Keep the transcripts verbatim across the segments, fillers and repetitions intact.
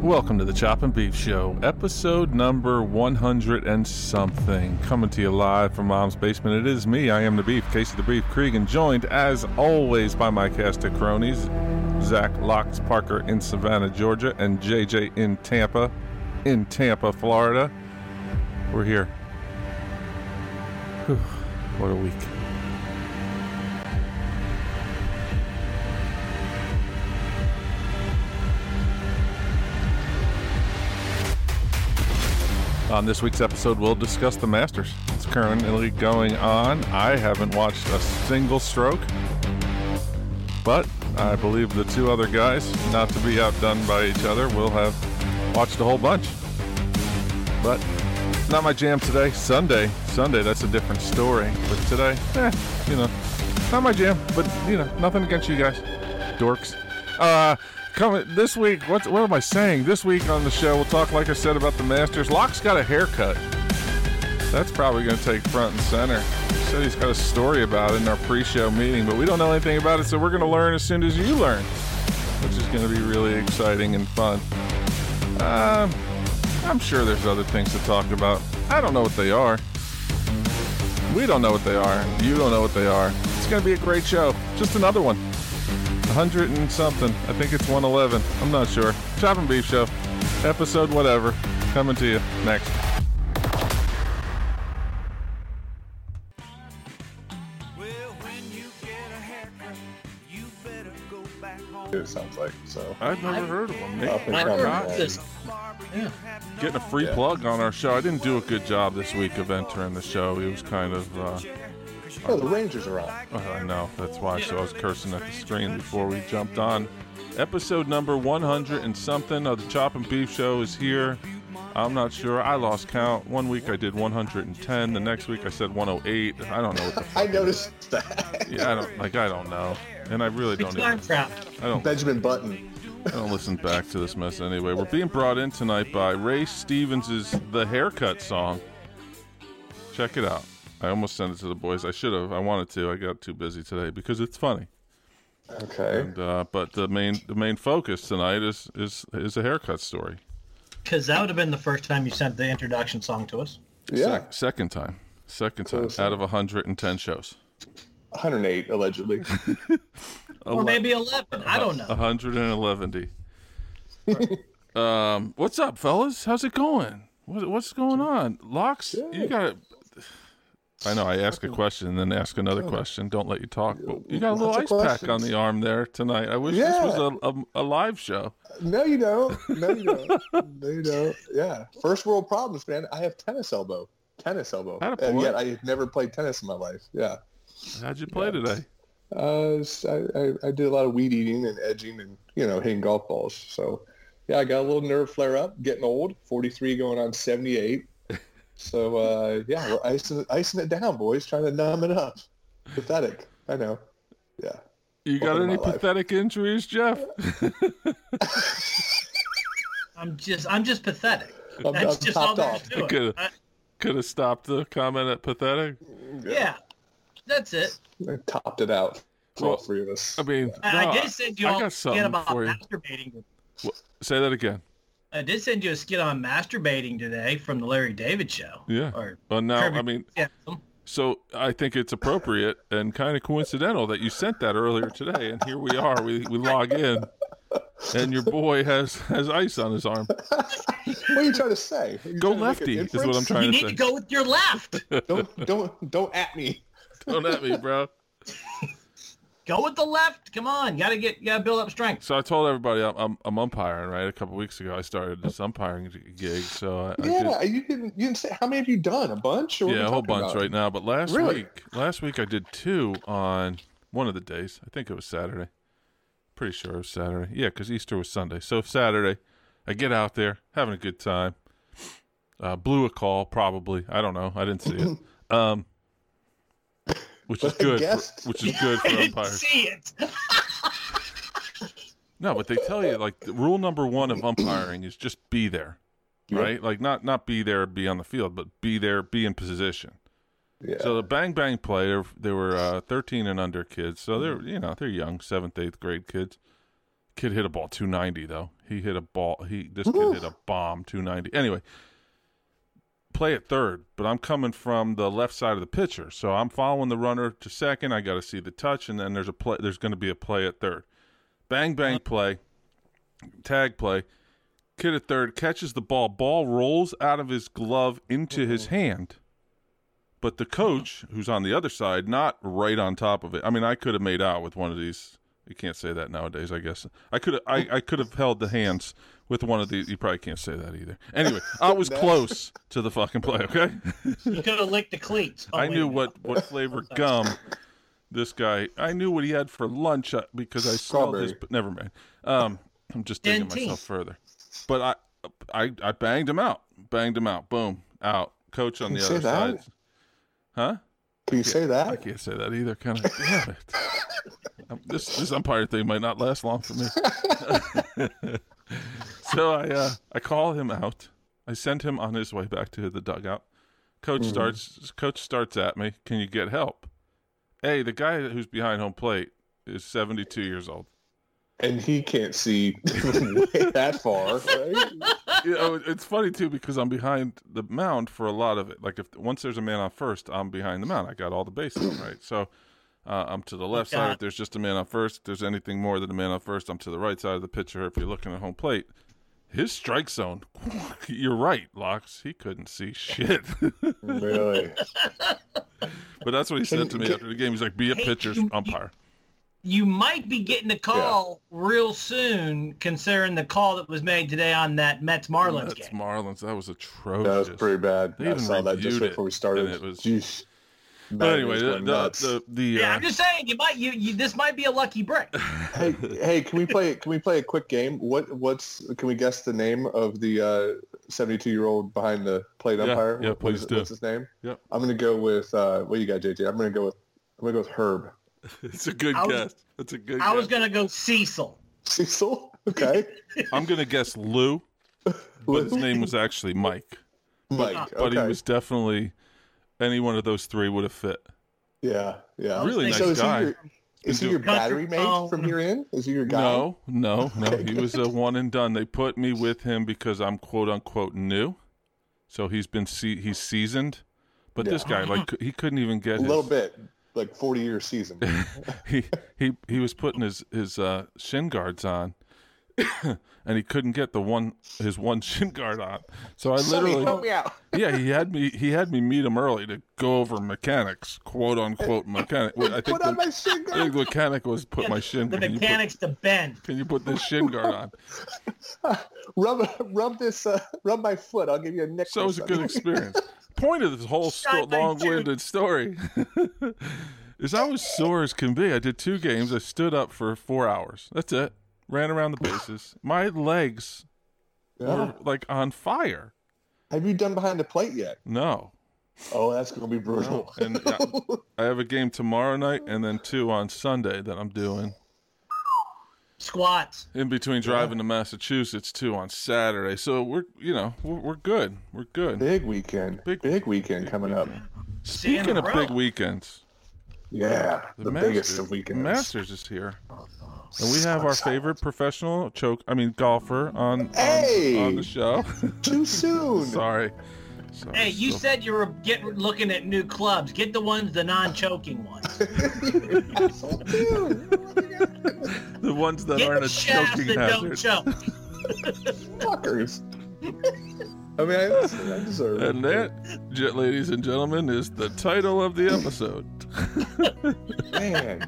Welcome to the Chop and Beef Show, episode number one hundred and something, coming to you live from Mom's Basement. It is me, I am the Beef, Casey the Beef Cregan, joined as always by my cast of cronies, Zach Locks Parker in Savannah, Georgia, and J J in Tampa, in Tampa, Florida. We're here. Whew, what a week. On this week's episode, we'll discuss the Masters. It's currently going on. I haven't watched a single stroke, but I believe the two other guys, not to be outdone by each other, will have watched a whole bunch. But not my jam today. Sunday, Sunday, that's a different story. But today, eh, you know, not my jam. But you know, nothing against you guys, dorks. Uh. Coming this week, what, what am I saying? This week on the show, we'll talk, like I said, about the Masters. Locke's got a haircut. That's probably going to take front and center. He said he's got a story about it in our pre-show meeting, but we don't know anything about it, so we're going to learn as soon as you learn, which is going to be really exciting and fun. Um, I'm sure there's other things to talk about. I don't know what they are. We don't know what they are. You don't know what they are. It's going to be a great show. Just another one. one hundred and something. I think it's one eleven. I'm not sure. Chop and Beef Show. Episode whatever. Coming to you next. It sounds like so. I've never I've, heard of them. I've Nate. this. Yeah. Getting a free yeah. plug on our show. I didn't do a good job this week of entering the show. It was kind of... Uh, Oh, the Rangers are on. Oh, I know. That's why. So I was cursing at the screen before we jumped on. Episode number one hundred and something of the Chop and Beef Show is here. I'm not sure. I lost count. One week I did one hundred ten. The next week I said one oh eight. I don't know what the fuck I noticed that. Yeah, I don't. Like, I don't know. And I really don't even. I don't. Benjamin Button. I don't listen back to this mess anyway. We're being brought in tonight by Ray Stevens' The Haircut Song. Check it out. I almost sent it to the boys. I should have. I wanted to. I got too busy today because it's funny. Okay. And, uh, but the main the main focus tonight is is is a haircut story. Because that would have been the first time you sent the introduction song to us. Yeah. Sec- second time. Second time out of one hundred ten shows. one hundred eight allegedly. Or maybe eleven. I don't know. one hundred eleven. um, what's up, fellas? How's it going? What, what's going on? Locks, yeah. You got. I know, I ask a question and then ask another question. Don't let you talk. But you got a little ice pack on the arm there tonight. I wish yeah. this was a, a, a live show. No, you don't. No, you don't. No, you don't. Yeah. First world problems, man. I have tennis elbow. Tennis elbow. And yet I never played tennis in my life. Yeah. How'd you play yeah. today? Uh, I, I, I did a lot of weed eating and edging and, you know, hitting golf balls. So, yeah, I got a little nerve flare up, getting old, forty-three going on seventy-eight. So, uh, yeah, we're icing, icing it down, boys, trying to numb it up. Pathetic. I know. Yeah. You got any pathetic life. Injuries, Jeff? I'm just I'm just pathetic. I'm, That's I'm just all there is to it. Could have, could have stopped the comment at pathetic. Yeah. yeah. That's it. I topped it out for well, all three of us. I mean, I, no, I did send you I all got skit about for you. masturbating. What? Say that again. I did send you a skit on masturbating today from the Larry David Show. Yeah. Or well, now, Kirby I mean, Jackson. So I think it's appropriate and kind of coincidental that you sent that earlier today, and here we are. We we log in, and your boy has, has ice on his arm. What are you trying to say? Go lefty is what I'm trying you to say. You need to go with your left. don't don't don't at me. Don't at me, bro. Go with the left. Come on, you gotta get, you gotta build up strength. So I told everybody I'm I'm, I'm umpiring, right? A couple weeks ago, I started this umpiring gig. So I, yeah, I did, you didn't you didn't say how many have you done? A bunch? Or yeah, a whole bunch about? Right now. But last really? week, last week I did two on one of the days. I think it was Saturday. Pretty sure it was Saturday. Yeah, because Easter was Sunday. So Saturday, I get out there having a good time. Uh, blew a call, probably. I don't know. I didn't see it. Um. Which is good. For, which is good for umpires. See it. No, but they tell you like the rule number one of umpiring is just be there, right? Yep. Like not not be there, be on the field, but be there, be in position. Yeah. So the bang bang play, they were uh, thirteen and under kids, so they're you know they're young, seventh, eighth grade kids. Kid hit a ball two ninety though. He hit a ball. He this kid hit a bomb two ninety. Anyway, play at third, but I'm coming from the left side of the pitcher, so I'm following the runner to second. I got to see the touch, and then there's a play. There's going to be a play at third. Bang bang play, tag play. Kid at third catches the ball. Ball rolls out of his glove into his hand. But the coach, who's on the other side, not right on top of it. I mean, I could have made out with one of these. You can't say that nowadays, I guess. I could have I, I could have held the hands with one of these. You probably can't say that either. Anyway, I was close to the fucking play, okay? You could have licked the cleats. Oh, I knew what, what flavor gum this guy, I knew what he had for lunch uh, because I smelled his, but never mind. Um, I'm just digging Dentine. myself further. But I, I I banged him out. Banged him out. Boom. Out. Coach on Can the you other say that? side. Huh? Can you say I that? can't say that either. Kind of. Damn it. Um, this this umpire thing might not last long for me. So I uh, I call him out. I send him on his way back to the dugout. Coach mm-hmm. starts. Coach starts at me. Can you get help? Hey, the guy who's behind home plate is seventy-two years old, and he can't see way that far. Right? You know, it's funny too because I'm behind the mound for a lot of it. Like if once there's a man on first, I'm behind the mound. I got all the bases right. So. Uh, I'm to the left side if there's just a man on first. If there's anything more than a man on first, I'm to the right side of the pitcher if you're looking at home plate. His strike zone, you're right, Locks. He couldn't see shit. Really? But that's what he said to me after the game. He's like, be a Hey, pitcher's you- umpire. You might be getting a call real soon, considering the call that was made today on that Mets Marlins Mets game. Marlins, that was atrocious. That was pretty bad. They I even saw that just reviewed it, before we started. and it was- Jeez. But anyway, the, going the, nuts. the, the, Yeah, uh, I'm just saying, you might, you, you, this might be a lucky break. hey, hey, can we play? Can we play a quick game? What, what's? Can we guess the name of the uh, seventy-two-year-old behind the plate Yeah, umpire? yeah, What- please what's, do. What's his name? Yep. I'm gonna go with. Uh, what you got, J J? I'm gonna go with. I'm gonna go with Herb. it's a good I was- guess. It's a good I guess. was going to go Cecil. Cecil. Okay. I'm going to guess Lou, but his name was actually Mike. Mike. But But okay. he was definitely, any one of those three would have fit. Yeah. Yeah. was Really nice thinking- So is guy. he your, is he doing- your battery mate Oh. from here in? Is he your guy? No, no, no. He was a one and done. They put me with him because I'm quote unquote new, so he's been se- he's seasoned. But this guy, like, he couldn't even get A his, little bit, like forty year season. he he he was putting his his uh, shin guards on, and he couldn't get the one his one shin guard on. So I Sonny, literally, help me out. yeah, he had me he had me meet him early to go over mechanics, quote unquote mechanic. I think Put on the, my shin I think guard. the mechanic was put my shin. The can you put- mechanics to bend. Can you put this shin guard on? Rub, rub this, uh, rub my foot. I'll give you a nickel. So it was a good Sonny. experience. Point of this whole sto- Shot by long-winded story is I was sore as can be. I did two games. I stood up for four hours. That's it. Ran around the bases. My legs Yeah. were like on fire. Have you done behind the plate yet? No. Oh, that's gonna be brutal. And I, I have a game tomorrow night and then two on Sunday that I'm doing. Squats. In between driving to Massachusetts, two on Saturday. So we're, you know, we're, we're good. We're good. Big weekend. Big- Big, weekend coming up. Speaking of row. big weekends, Yeah, the, Masters, biggest of weekends. Masters is here. And we have our favorite professional choke, I mean golfer on, on, Hey! on the show. Too soon. Sorry. Sorry. Hey, you So- said you were get, looking at new clubs. Get the ones, the non-choking ones. Asshole, too. the ones that Get aren't the a shafts choking that don't hazard. choke. Fuckers. I mean, I, I deserve it. And that, j- ladies and gentlemen, is the title of the episode. Man.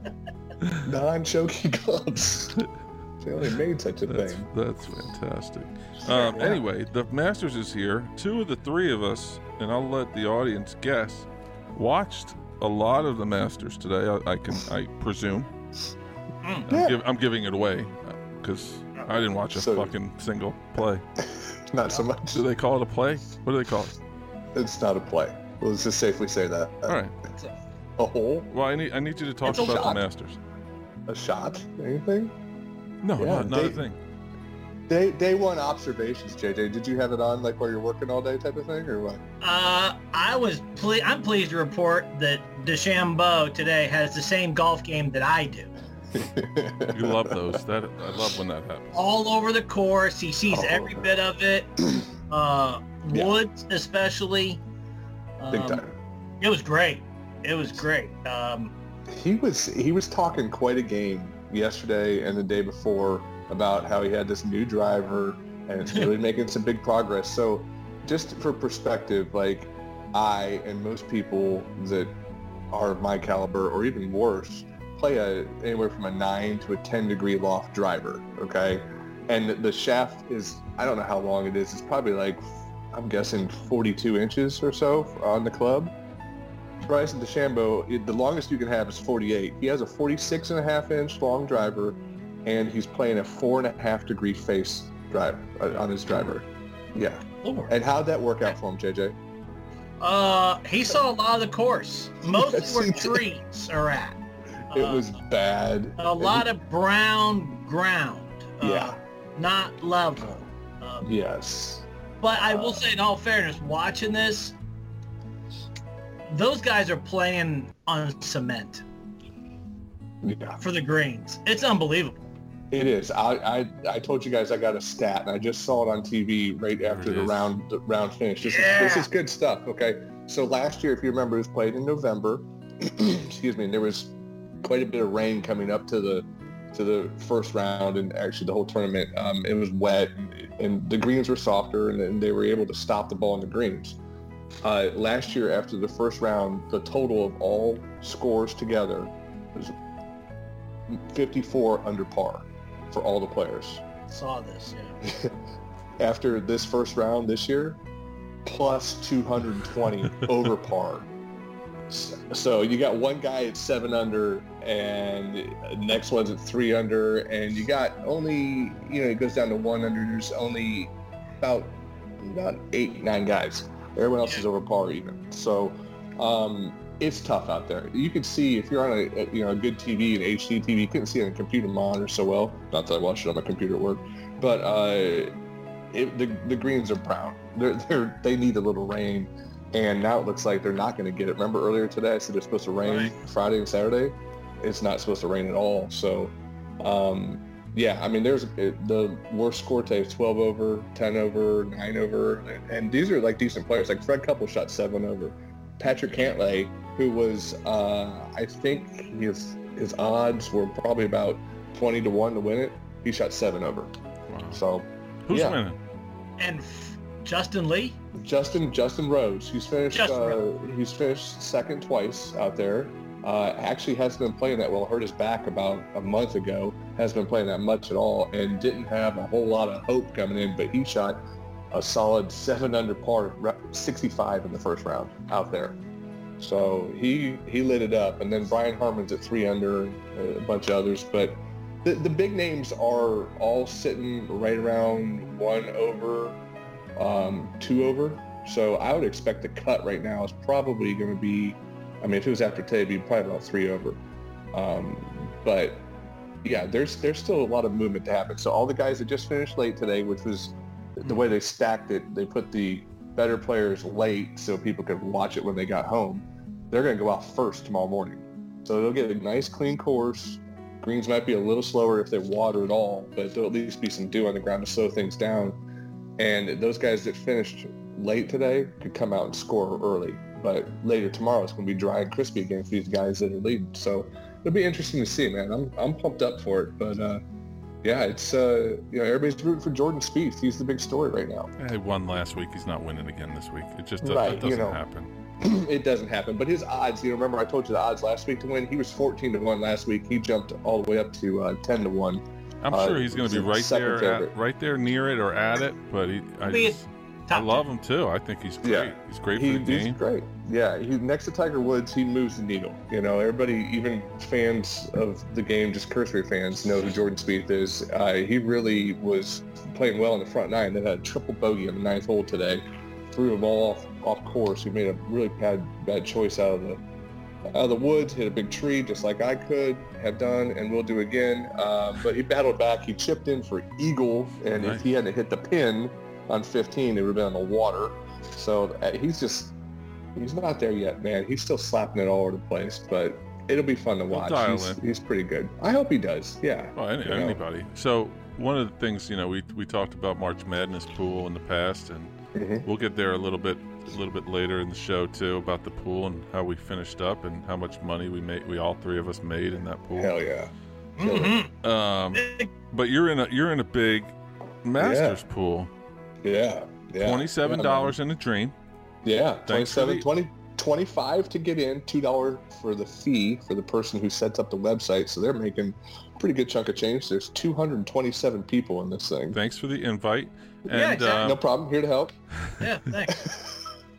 Non-choking clubs. They only made such a That's, thing. that's fantastic. Um, anyway, the Masters is here. Two of the three of us, and I'll let the audience guess, watched a lot of the Masters today. I, I can, I presume. I'm, Yeah. giv- I'm giving it away because I didn't watch a So- fucking single play. Not so much. Do they call it a play? What do they call it? It's not a play. Let's just safely say that. All right. A hole? Well, I need I need you to talk It's a about shot. the Masters. A shot? Anything? No, Yeah, not, not a they- thing. Day day one observations, J J. Did you have it on like while you're working all day type of thing or what? Uh, I was ple- I'm pleased to report that DeChambeau today has the same golf game that I do. You love those. That I love when that happens. All over the course. He sees All every over. bit of it. Uh, Yeah. Woods especially. Big Um, time. It was great. It was great. Um, He was he was talking quite a game yesterday and the day before about how he had this new driver and it's really making some big progress. So just for perspective, like I and most people that are my caliber or even worse play a anywhere from a nine to a ten degree loft driver, okay? And the shaft is, I don't know how long it is. It's probably like, I'm guessing forty-two inches or so on the club. Bryson DeChambeau, it, the longest you can have is forty-eight. He has a forty-six and a half inch long driver, and he's playing a four and a half degree face drive uh, on his driver. Yeah. Lord. And how'd that work out for him, J J? Uh, he saw a lot of the course. Mostly Yes, where he did. trees are at. It Uh, was bad. a lot of brown ground. Uh, Yeah. Not level. Um, Yes. But I will say, in all fairness, watching this, those guys are playing on cement Yeah. for the greens. It's unbelievable. It is. I, I I told you guys I got a stat, and I just saw it on T V right after it the is. round the round finish. This Yeah. is this is good stuff. Okay, so last year, if you remember, it was played in November. Excuse me. And there was quite a bit of rain coming up to the to the first round, and actually the whole tournament. Um, it was wet, and, and the greens were softer, and, and they were able to stop the ball in the greens. Uh, last year, after the first round, the total of all scores together was fifty-four under par for all the players. Saw this, yeah. After this first round this year, plus two hundred twenty over par. So you got one guy at seven under, and the next one's at three under, and you got only, you know, it goes down to one under. There's only about about eight, nine guys. Everyone else is over par even. So um, it's tough out there. You can see if you're on a, a you know a good T V, an H D T V, you couldn't see it on a computer monitor so well. Not that I watched it on my computer at work, but uh, it, the the greens are brown. They're they're they need a little rain. And now it looks like they're not going to get it. Remember earlier today I said it's supposed to rain Right. Friday and Saturday? It's not supposed to rain at all. So, um, yeah, I mean, there's it, the worst score today is twelve over, ten over, nine over. And, and these are like decent players. Like Fred Couple shot seven over. Patrick Cantlay, who was, uh, I think his, his odds were probably about twenty to one to win it. He shot seven over. Wow. So, Who's yeah. winning? And f- Justin Lee? Justin Justin Rose. He's finished. Justin Uh, Rose. he's finished second twice out there. Uh, actually, hasn't been playing that well. Hurt his back about a month ago. Hasn't been playing that much at all, and didn't have a whole lot of hope coming in. But he shot a solid seven under par, sixty-five in the first round out there. So he he lit it up. And then Brian Harmon's at three under, a bunch of others. But the the big names are all sitting right around one over. Um, two over. So I would expect the cut right now is probably going to be, I mean, if it was after today, it'd be probably about three over. Um, but yeah, there's there's still a lot of movement to happen. So all the guys that just finished late today, which was the way they stacked it, they put the better players late so people could watch it when they got home. They're going to go out first tomorrow morning. So they'll get a nice clean course. Greens might be a little slower if they water at all, but there'll at least be some dew on the ground to slow things down. And those guys that finished late today could come out and score early. But later tomorrow, it's going to be dry and crispy again for these guys that are leading. So it'll be interesting to see, man. I'm I'm pumped up for it. But, uh, yeah, it's, uh, you know, everybody's rooting for Jordan Spieth. He's the big story right now. He won last week. He's not winning again this week. It just does, Right, it doesn't you know. happen. It doesn't happen. But his odds, you know, remember I told you the odds last week to win? He was fourteen to one last week. He jumped all the way up to uh, ten to one. I'm Uh, sure he's going to be he's right second there, favorite. at, right there near it or at it. But he, I, Be a just, I top love him too. I think he's great. Yeah. He's great He, for the he's game. great. Yeah, he next to Tiger Woods, he moves the needle. You know, everybody, even fans of the game, just cursory fans, know who Jordan Spieth is. Uh, he really was playing well in the front nine. They had a triple bogey on the ninth hole today. Threw them all off, off course. He made a really bad bad choice out of the out of the woods. Hit a big tree just like I could have done and will do again. Uh, but he battled back. He chipped in for eagle, and Nice. if he hadn't hit the pin on fifteen, it would have been on the water. So uh, he's just, he's not there yet, man. He's still slapping it all over the place, but it'll be fun to watch. dial He's, in. he's pretty good. I hope he does. Yeah. Well, any, You know. anybody. So one of the things, you know, we we talked about March Madness pool in the past, and Mhm. we'll get there a little bit a little bit later in the show too about the pool and how we finished up and how much money we made. We all three of us made in that pool. Hell yeah. Kill it. Mhm. Um, but you're in a you're in a big Masters pool. Yeah. Yeah. Twenty-seven dollars in a dream. Yeah. Thanks for twenty-seven, the- twenty, twenty-five to get in, two dollars for the fee for the person who sets up the website. So they're making a pretty good chunk of change. There's two hundred twenty-seven people in this thing. Thanks for the invite. And, Yeah, exactly. um, No problem. Here to help. Yeah, thanks.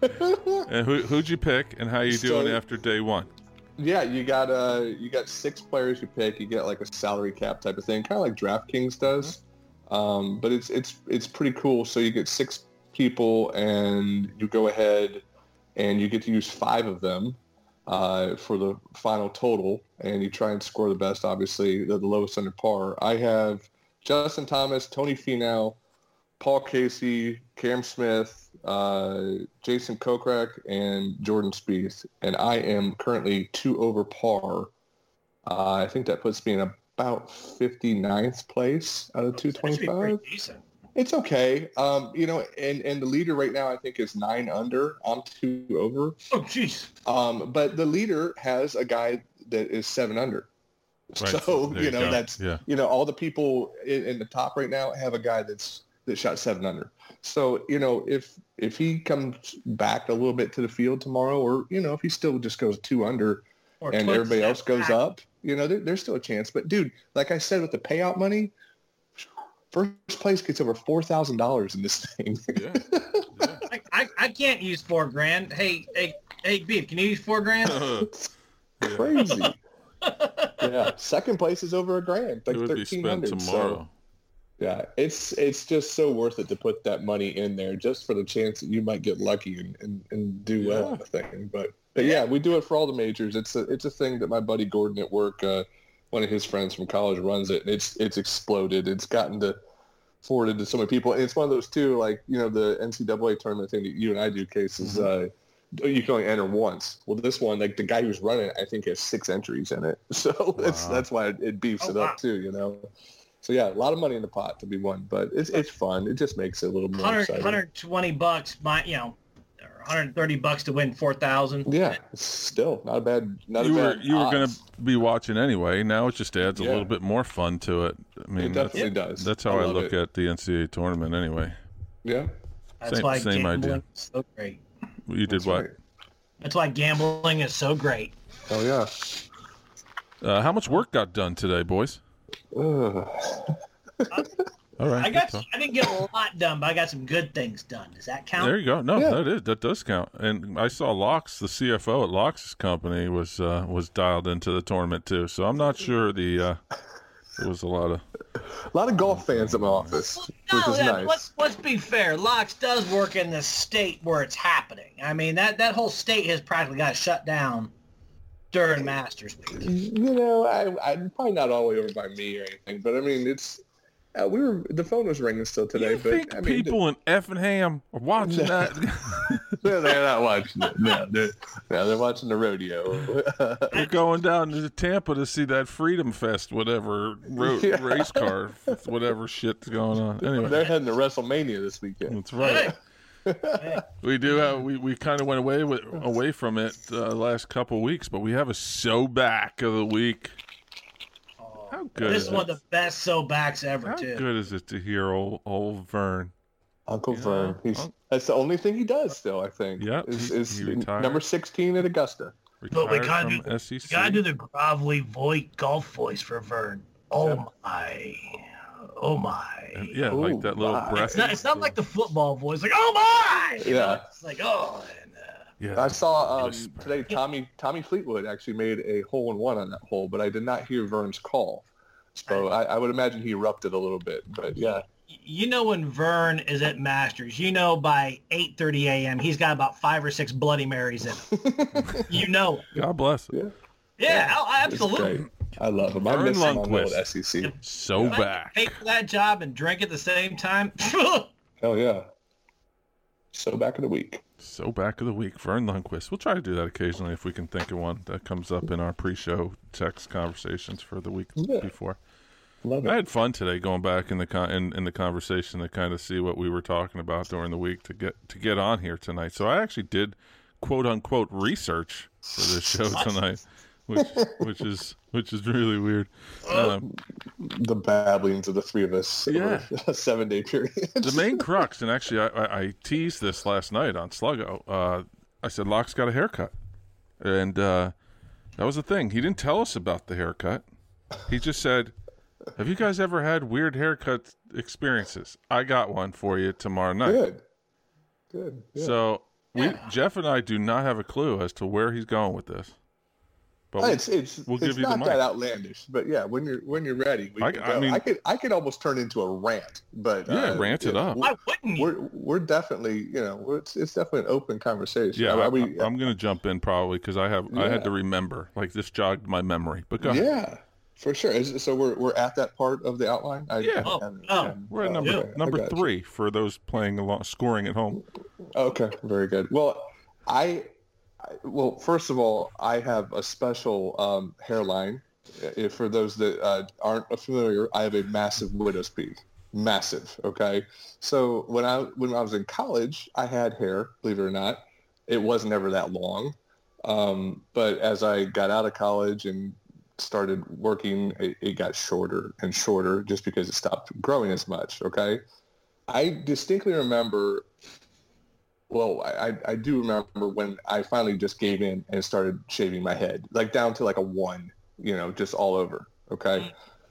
and who who'd you pick, and how you doing So- after day one? Yeah, you got uh, you got six players you pick. You get like a salary cap type of thing, kind of like DraftKings does. Um, but it's it's it's pretty cool. So you get six people, and you go ahead, and you get to use five of them uh, for the final total, and you try and score the best. Obviously, the, the lowest under par. I have Justin Thomas, Tony Finau, Paul Casey, Cam Smith, uh, Jason Kokrak, and Jordan Spieth, and I am currently two over par. Uh, I think that puts me in about fifty-ninth place out of two That should be pretty twenty-five. decent. It's okay. Um, you know, and, and the leader right now I think is nine under. I'm two over. Oh, jeez. Um, but the leader has a guy that is seven under. Right, So, there you you know, go. that's, Yeah. you know, all the people in, in the top right now have a guy that's, that shot seven under. So, you know, if, if he comes back a little bit to the field tomorrow, or, you know, if he still just goes two under Or and puts everybody that else goes back. up, you know, there, there's still a chance. But dude, like I said, with the payout money, first place gets over four thousand dollars in this thing. Yeah. Yeah. I, I, I can't use four grand. Hey, hey, hey, Beef, can you use four grand? It's crazy. Yeah. Second place is over a grand, like it would be thirteen spent hundred. tomorrow. So, yeah, it's it's just so worth it to put that money in there just for the chance that you might get lucky and, and, and do well Yeah. on the thing. But but yeah, we do it for all the majors. It's a it's a thing that my buddy Gordon at work, uh, one of his friends from college, runs it, and it's it's exploded. It's gotten to forwarded to so many people, and it's one of those too, like you know the N C double A tournament thing that you and I do. Cases, uh, you can only enter once. Well, this one, like the guy who's running it, I think has six entries in it, so it's, Wow. that's why it, it beefs Oh, it wow. up too. You know. So yeah, a lot of money in the pot to be won, but it's it's fun. It just makes it a little more one hundred, exciting. one hundred twenty bucks, my, you know, or one hundred thirty bucks to win four thousand. Yeah, it's still not a bad. Not You a were bad you were going odds. to be watching anyway. Now it just adds a Yeah. little bit more fun to it. I mean, It that's, definitely does. that's how I, love look it. at the N C double A tournament anyway. Yeah. That's Same- why same gambling idea. is so great. You did That's what? right. That's why gambling is so great. Oh yeah. Uh, how much work got done today, boys? Ugh. All right. I got, good talk. I didn't get a lot done, but I got some good things done. Does that count? There you go. No, Yeah. that is that does count. And I saw Locks, the C F O at Locks' company, was uh, was dialed into the tournament too. So I'm not sure the uh, there was a lot of A lot of golf fans in my office, which No, is yeah, nice. let's let's be fair. Locks does work in the state where it's happening. I mean, that, that whole state has practically got shut down during Masters week. You know, I, I probably not all the way over by me or anything, but I mean, it's uh, we were the phone was ringing still today. you but think I mean, people in Effingham are watching that? they're, they're not watching it. No, they're, no, they're watching the rodeo. They're going down to Tampa to see that Freedom Fest, whatever ro- Yeah. race car, whatever shit's going on. Anyway, They're heading to WrestleMania this weekend. that's right. Hey, We do have we, we kind of went away with away from it uh, last couple weeks, but we have a so back of the week. oh, How good this is is one it? of the best so backs ever, How too. good is it to hear old old Vern? Uncle Yeah. Vern. He's Unc- that's the only thing he does still. I think. Yeah, is, he- is he retired. number sixteen at Augusta. But we Retired gotta from do- S E C. You gotta do the grovelly voice, golf voice for Vern. Oh Yeah. my. Oh my. Yeah, Ooh, like that little my. breath. It's not, it's not like the football voice, like, oh my! You know, Yeah. It's like, oh. And, uh, Yeah, I saw um, whisper. today Tommy Tommy Fleetwood actually made a hole in one on that hole, but I did not hear Vern's call. So I, I would imagine he erupted a little bit. But yeah, you know when Vern is at Masters, you know by eight thirty a.m. he's got about five or six Bloody Marys in him. You know it. God bless it. yeah, Yeah, oh, it's absolutely. great. I love him. I Vern miss him on the old Lundquist. S E C. So If I back. pay for that job and drink at the same time. Hell yeah. So back of the week. So back of the week, Vern Lundquist. We'll try to do that occasionally if we can think of one that comes up in our pre-show text conversations for the week Yeah. before. Love it. I had fun today going back in the con- in, in the conversation to kind of see what we were talking about during the week to get to get on here tonight. So I actually did quote unquote research for this show tonight, which which is which is really weird. Um, The babblings of the three of us Yeah. over a seven-day period. the main crux, and actually I, I, I teased this last night on Sluggo. Uh, I said Locke's got a haircut, and uh, that was the thing. He didn't tell us about the haircut. He just said, have you guys ever had weird haircut experiences? I got one for you tomorrow night. Good. Good. Yeah. So we Yeah. Jeff and I do not have a clue as to where he's going with this. But it's it's we'll it's give you the not mic. that outlandish, but yeah, when you're when you're ready, we I- can I go. I, mean- could I could almost turn into a rant, but Yeah, uh, rant it yeah, up. Why wouldn't you? We're we're definitely you know we're, it's it's definitely an open conversation. yeah, Are I, we- am going to jump in probably because I have I had Yeah. to remember, like this jogged my memory. But go ahead. yeah, for sure. Is, so we're we're at that part of the outline. I, Yeah. I Oh, haven't- oh. haven't- We're at oh, number okay, I number got you. three for those playing along, scoring at home. Okay, very good. Well, I, I well, first of all, I have a special um, hairline. If for those that uh, aren't familiar, I have a massive widow's peak. Massive. Okay. So when I when I was in college, I had hair. Believe it or not, it was never that long. Um, but as I got out of college and started working, it, it got shorter and shorter just because it stopped growing as much. Okay. I distinctly remember. Well, I, I do remember when I finally just gave in and started shaving my head, like down to like a one, you know, just all over. Okay.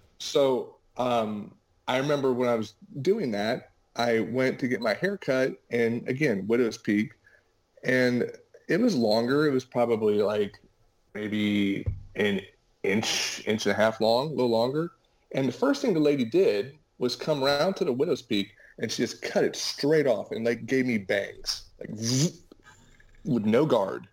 So um, I remember when I was doing that, I went to get my hair cut, and again, widow's peak, and it was longer. It was probably like maybe an inch, inch and a half long, a little longer. And the first thing the lady did was come around to the widow's peak, and she just cut it straight off and like gave me bangs, like zzz, with no guard.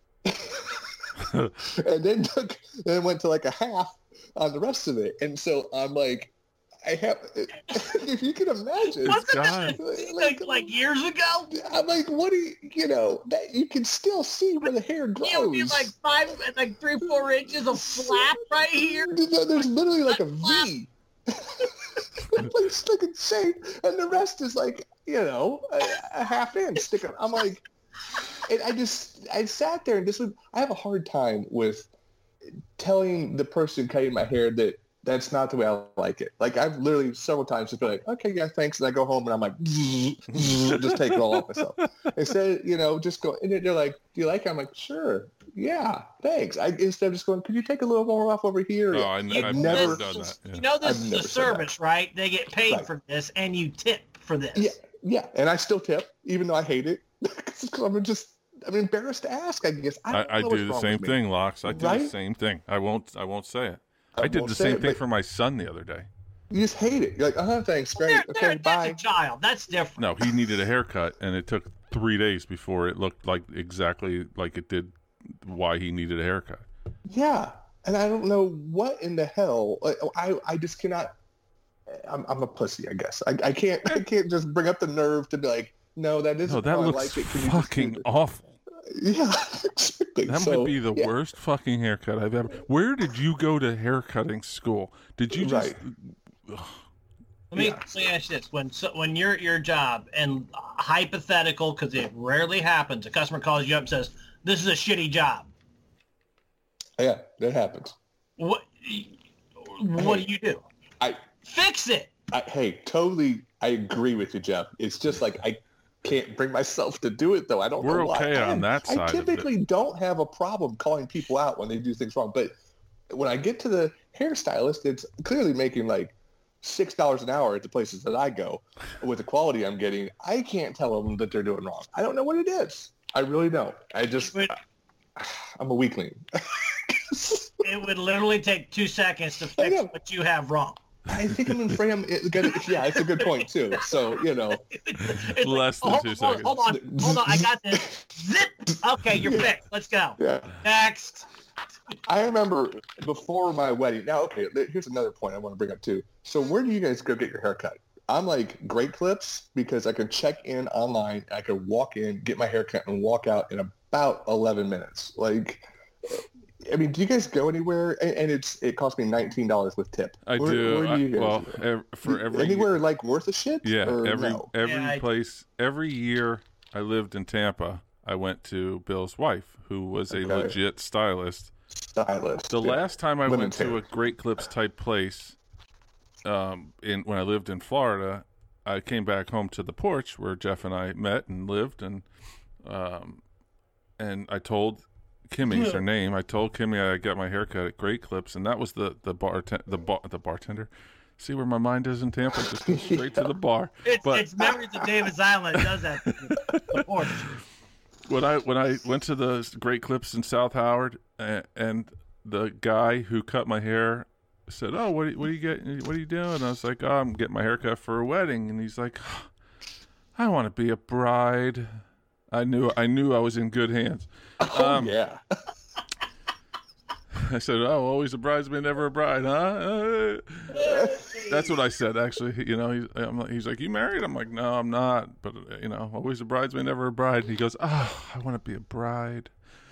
And then took, then went to like a half on the rest of it. And so I'm like, I have, if you can imagine, Wasn't God. that like, like years ago? I'm like, what do you, you know, that you can still see where the hair grows. It would be like five, like three, four inches of flap right here. No, there's literally like a V. It's like insane, and the rest is like, you know, a, a half inch sticking. I'm like, and I just, I sat there and just, I have a hard time with telling the person cutting my hair that that's not the way I like it. Like I've literally several times just been like, okay, yeah, thanks, and I go home and I'm like, just take it all off myself. Instead, you know, just go, and they're like, do you like it? I'm like, sure, yeah, thanks. I instead of just going, could you take a little more off over here? Oh, I, I've I've never- never done that. You Yeah. know this I've is never a said service, right? They get paid Right. for this, and you tip for this. Yeah, yeah, and I still tip, even though I hate it, because I'm just, I'm embarrassed to ask. I guess I, I, don't I know do what's the wrong same with me. thing, Locks. I do the Right? same thing. I won't. I won't say it. I, I did won't the say same it, thing but for my son the other day. You just hate it. You're like, uh-huh, thanks, great, They're, okay, they're, bye. that's a child. That's different. No, he needed a haircut, and it took three days before it looked like exactly like it did. Why he needed a haircut. Yeah, and I don't know what in the hell. Like, I I just cannot. I'm I'm a pussy, I guess. I, I can't I can't just bring up the nerve to be like, no, that isn't No, that how I looks like it. Can you just fucking do it? awful. Yeah, exactly. That So, might be the yeah. worst fucking haircut I've ever. Where did you go to haircutting school? Did you just? Right. Let me, Yeah. let me ask you this: when so, when you're at your job, and hypothetical, because it rarely happens, a customer calls you up and says, "This is a shitty job." Yeah, that happens. What what do you do? I Fix it. I, hey, totally, I agree with you, Jeff. It's just like I can't bring myself to do it, though. I don't We're know why. okay on I, that side I of it. typically don't have a problem calling people out when they do things wrong, but when I get to the hairstylist, it's clearly making like six dollars an hour at the places that I go with the quality I'm getting. I can't tell them that they're doing wrong. I don't know what it is. I really don't. I just, But I'm a weakling. it would literally take two seconds to I fix know. what you have wrong. I think I'm in frame. It, yeah, it's a good point too. So, you know, It's Less than hold, two hold, seconds. Hold on, hold on. I got this. Zip. Okay, you're Yeah. fixed. Let's go. yeah. Next. I remember before my wedding. Now, okay, here's another point I want to bring up too. So where do you guys go get your hair cut? I'm like Great Clips because I can check in online. I can walk in, get my hair cut, and walk out in about eleven minutes. Like, I mean, do you guys go anywhere? And, and it's it cost me nineteen dollars with tip. I where, do. Where do you I, guys well, go? ev- for every anywhere like worth a shit? yeah, or every no? every Yeah, I- place, every year I lived in Tampa, I went to Bill's wife, who was a Okay. legit stylist. Stylist. The yeah. last time I Women's went to hair. a Great Clips type place, um, in when I lived in Florida, I came back home to the porch where Jeff and I met and lived, and um, and I told Kimmy's her name. I told Kimmy I got my hair cut at Great Clips, and that was the the bar the bar the bartender. See where my mind is in Tampa? Just go straight to the bar. It's, But- it's Memories of Davis Island. It does that. The porch. When I when I went to the Great Clips in South Howard, and, and the guy who cut my hair said, "Oh, what are, what are you getting? What are you doing?" And I was like, "Oh, I'm getting my hair cut for a wedding." And he's like, "I want to be a bride." I knew I knew I was in good hands. Oh, Um, yeah. I said, "Oh, always a bridesmaid, never a bride, huh?" Uh, That's what I said, actually. You know, he's, I'm like, he's like, "You married?" I'm like, "No, I'm not." But uh, you know, always a bridesmaid, never a bride. And he goes, "Oh, I want to be a bride."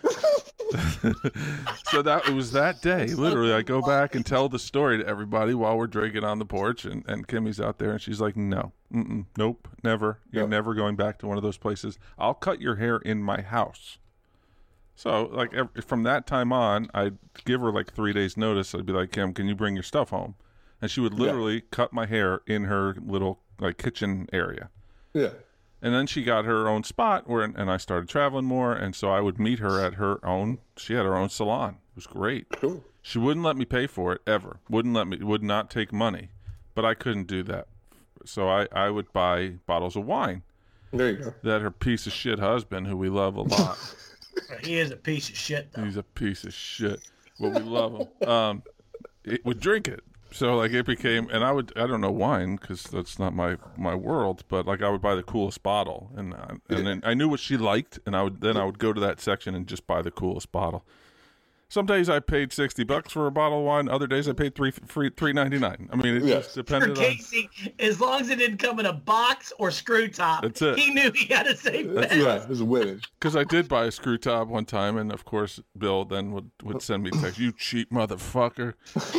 So that it was that day. Literally, I go back and tell the story to everybody while we're drinking on the porch, and, and Kimmy's out there, and she's like, "No, mm-mm, nope, never. You're Yep. never going back to one of those places. I'll cut your hair in my house." So, like, ev- from that time on, I'd give her like three days' notice. I'd be like, "Kim, can you bring your stuff home?" And she would literally cut my hair in her little like kitchen area. Yeah. And then she got her own spot where, and I started traveling more, and so I would meet her at her own. She had her own salon. It was great. Cool. She wouldn't let me pay for it ever. Wouldn't let me. Would not take money, but I couldn't do that. So I I would buy bottles of wine There you go. that her piece of shit husband, who we love a lot. He is a piece of shit, though. He's a piece of shit, but we love him. Um, it would drink it. So like it became, and I would, I don't know wine because that's not my my world, but like I would buy the coolest bottle, and I, and then I knew what she liked, and I would then I would go to that section and just buy the coolest bottle. Some days I paid sixty bucks for a bottle of wine. Other days I paid three free three ninety nine. I mean, it Yeah. just For depended on. Casey, as long as it didn't come in a box or screw top, That's it. he knew he had to say That's that. right. It was winning. Because I did buy a screw top one time, and of course Bill then would, would send me text, "You cheap motherfucker,"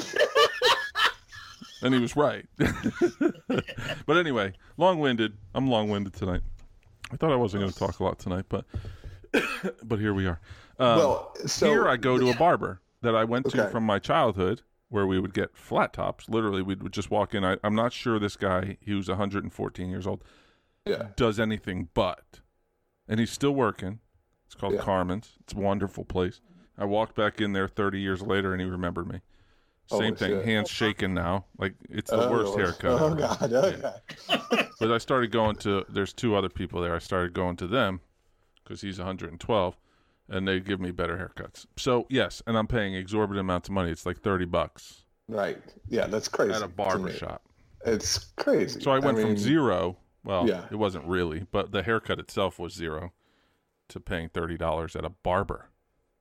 and he was right. But anyway, long-winded. I'm long-winded tonight. I thought I wasn't going to talk a lot tonight, but but here we are. Um, Well, so here I go to a barber that I went to Okay. from my childhood, where we would get flat tops. Literally, we would just walk in. I, I'm not sure this guy. He was one hundred fourteen years old. yeah. Does anything but, and he's still working. It's called Yeah. Carmen's. It's a wonderful place. I walked back in there thirty years later, and he remembered me. Same Holy thing, shit. hands shaking now. Like it's the Oh, worst Lord. haircut. Oh ever. God. Okay. But I started going to. There's two other people there. I started going to them because he's one hundred twelve, and they give me better haircuts. So yes, and I'm paying exorbitant amounts of money. It's like thirty bucks Right. Yeah, that's crazy. at a to barber me. shop. It's crazy. So I went from mean, zero. Well, Yeah. it wasn't really, but the haircut itself was zero to paying thirty dollars at a barber.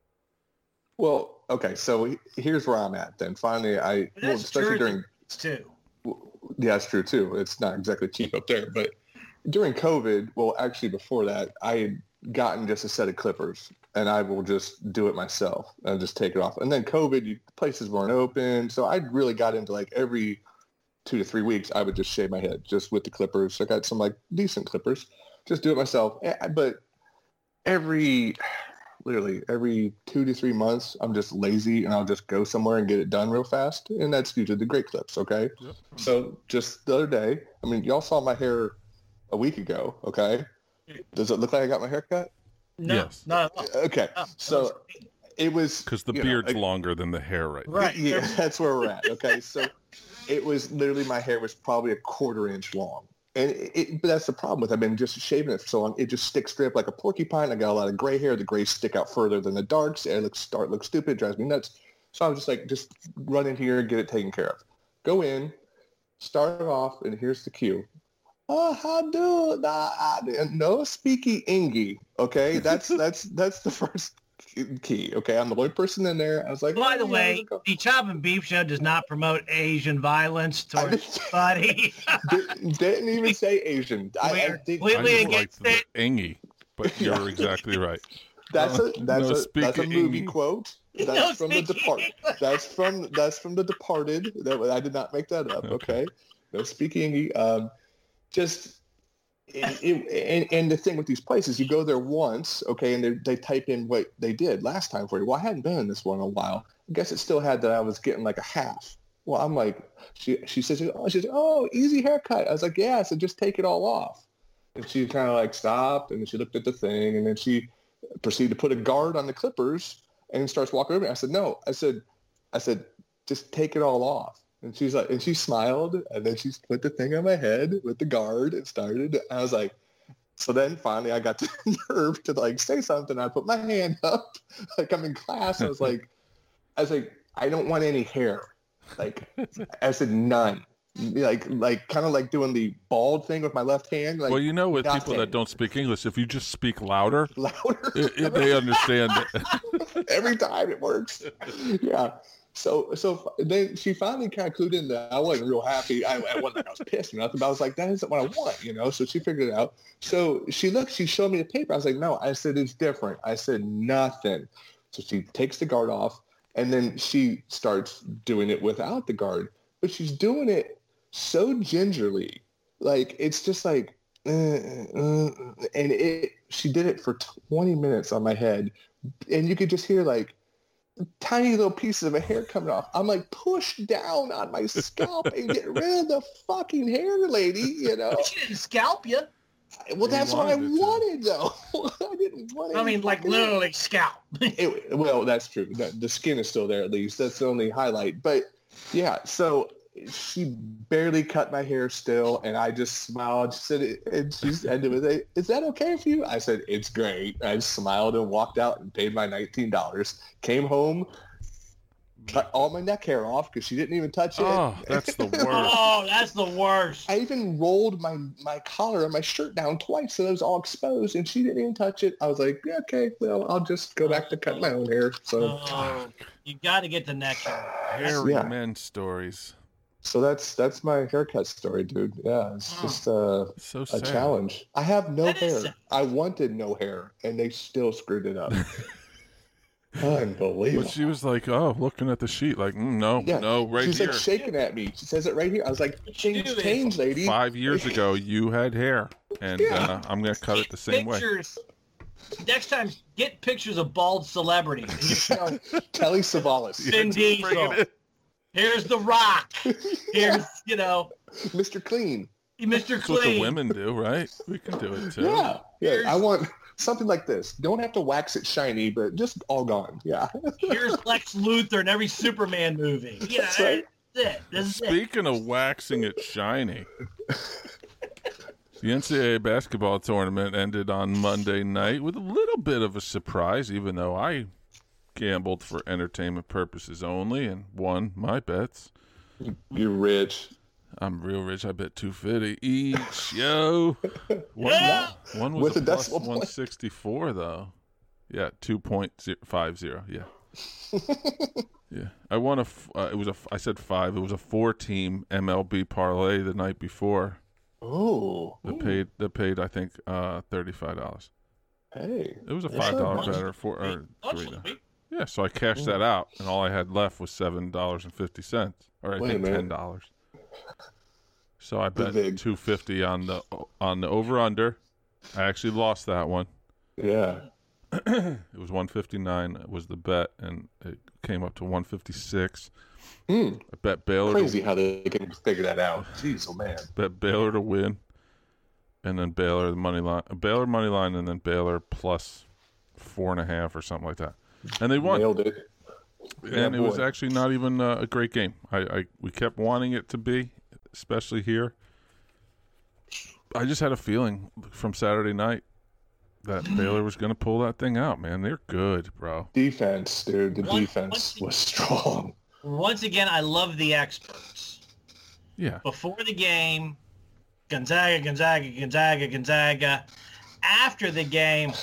Well, okay. So he- here's where I'm at. Then finally, I But well, that's especially true during too. yeah, it's true too. It's not exactly cheap up there, but during COVID, well, actually before that, I had gotten just a set of clippers, and I will just do it myself and just take it off. And then COVID, you, places weren't open, so I really got into like every two to three weeks, I would just shave my head just with the clippers. I got some like decent clippers, just do it myself. Eh, But every, literally every two to three months, I'm just lazy and I'll just go somewhere and get it done real fast. And that's usually the Great Clips, okay? Yep. So just the other day, I mean, y'all saw my hair a week ago, okay? Does it look like I got my hair cut? No, Yes. no. Okay, no. so it was... Because the you know, beard's I- longer than the hair right now. Right. Yeah, that's where we're at, okay? So it was literally, my hair was probably a quarter inch long. And it, it, but that's the problem with it. I've been just shaving it for so long. It just sticks straight up like a porcupine. I got a lot of gray hair. The grays stick out further than the darks. It looks start looks stupid. It drives me nuts. So I was just like, just run in here and get it taken care of. Go in, start it off, and here's the cue. Oh, how do nah, I- no speaky ingy. Okay, that's that's that's the first key. Okay, I'm the only person in there. I was like, By oh, the yeah, way, go. the Chop and Beef Show does not promote Asian violence towards anybody. didn't, didn't even say Asian. I, We I are think I completely just against like it. the Engie, but you're Yeah. exactly right. that's a that's No, a speak that's a of movie Engie. quote. That's No from the speaking depart. English. That's from that's from the Departed. That I did not make that up. Okay. Okay, no speaking. Um, just it, it, and, and the thing with these places, you go there once, okay, and they they type in what they did last time for you. Well, I hadn't been in this one in a while. I guess it still had that I was getting like a half. Well, I'm like, she she says, oh, she says, oh, easy haircut. I was like, yeah. So just take it all off. And she kind of like stopped, and then she looked at the thing, and then she proceeded to put a guard on the clippers and starts walking over me. I said, no. I said, I said, just take it all off. And she's like, and she smiled, and then she put the thing on my head with the guard and started. I was like, so then finally I got the nerve to like say something. I put my hand up, like I'm in class. I was like, I was like, I don't want any hair. Like I said, none. Like, like kind of like doing the bald thing with my left hand. Like, Well, you know, with people nothing. that don't speak English, if you just speak louder, louder. it, it, they understand it. Every time it works. Yeah. So so then she finally kind of clued in that I wasn't real happy. I, I wasn't like I was pissed or nothing, but I was like, that isn't what I want, you know? So she figured it out. So she looked, she showed me the paper. I was like, no. I said, it's different. I said, nothing. So she takes the guard off, and then she starts doing it without the guard. But she's doing it so gingerly. Like, it's just like, uh, uh, and it. She did it for twenty minutes on my head. And you could just hear, like, tiny little pieces of a hair coming off. I'm like, push down on my scalp and get rid of the fucking hair, lady, you know? She didn't scalp you. Well, that's what I wanted it to. wanted, though. I didn't want I any mean, like fucking hair. literally scalp. It, well, that's true. The, the skin is still there, at least. That's the only highlight. But, yeah, so she barely cut my hair still, and I just smiled. She said, and she ended with, a, is that okay for you? I said, it's great. I smiled and walked out and paid my nineteen dollars. Came home, cut all my neck hair off because she didn't even touch it. Oh, that's the worst. Oh, that's the worst. I even rolled my, my collar and my shirt down twice so it was all exposed, and she didn't even touch it. I was like, yeah, okay, well, I'll just go back to cut my own hair. So, Oh, you got to get the neck hair. Hairy Yeah. men stories. so that's that's my haircut story, dude. Yeah, it's Oh. just uh, So a sad. challenge. I have no That is hair. sad. I wanted no hair, and they still screwed it up. Unbelievable. But she was like, oh, looking at the sheet, like, mm, no, Yeah. no, right She's here. like shaking at me. She says it right here. I was like, change, Dude, change, lady. Five years ago, you had hair, and Yeah. uh, I'm going to cut it the same way. Pictures. Next time, get pictures of bald celebrities. And just show Telly Savalas. Vin Diesel. Here's The Rock. Here's, you know, Mister Clean. Mister That's what the Clean. women do, right? We can do it too. Yeah. Yeah. Here's- I want something like this. Don't have to wax it shiny, but just all gone. Yeah. Here's Lex Luthor in every Superman movie. You know, That's right. that's it. This is it. Speaking of waxing it shiny, the N C double A basketball tournament ended on Monday night with a little bit of a surprise, even though I gambled for entertainment purposes only and won my bets. You're rich. I'm real rich. I bet two fifty each. Yo, one, Yeah. one was With a a plus decimal point. one sixty-four though. Yeah, two point five zero. Yeah, yeah. I won a. f- Uh, it was a. f- I said five. It was a four-team M L B parlay the night before. Oh. That paid. That paid. I think uh, thirty-five dollars. Hey. It was a That's five dollar not bet much. or four or Lunch three. this week. Yeah, so I cashed that out, and all I had left was seven dollars and fifty cents, or I Wait a think minute. ten dollars. So I bet vig. two fifty on the on the over under. I actually lost that one. Yeah. It was one fifty nine was the bet, and it came up to one fifty six. Hmm. I bet Baylor Crazy to, how they can figure that out. Jeez, oh man. bet Baylor to win, and then Baylor the money line, Baylor money line, and then Baylor plus four and a half or something like that, and they won. Nailed it. And Yeah, it was boy. actually not even uh, a great game. I, I we kept wanting it to be, especially here. I just had a feeling from Saturday night that Baylor was going to pull that thing out. Man, they're good, bro. Defense, dude. The One- defense one- was strong. Once again, I love the experts. Yeah, Before the game, Gonzaga, Gonzaga, Gonzaga, Gonzaga. After the game,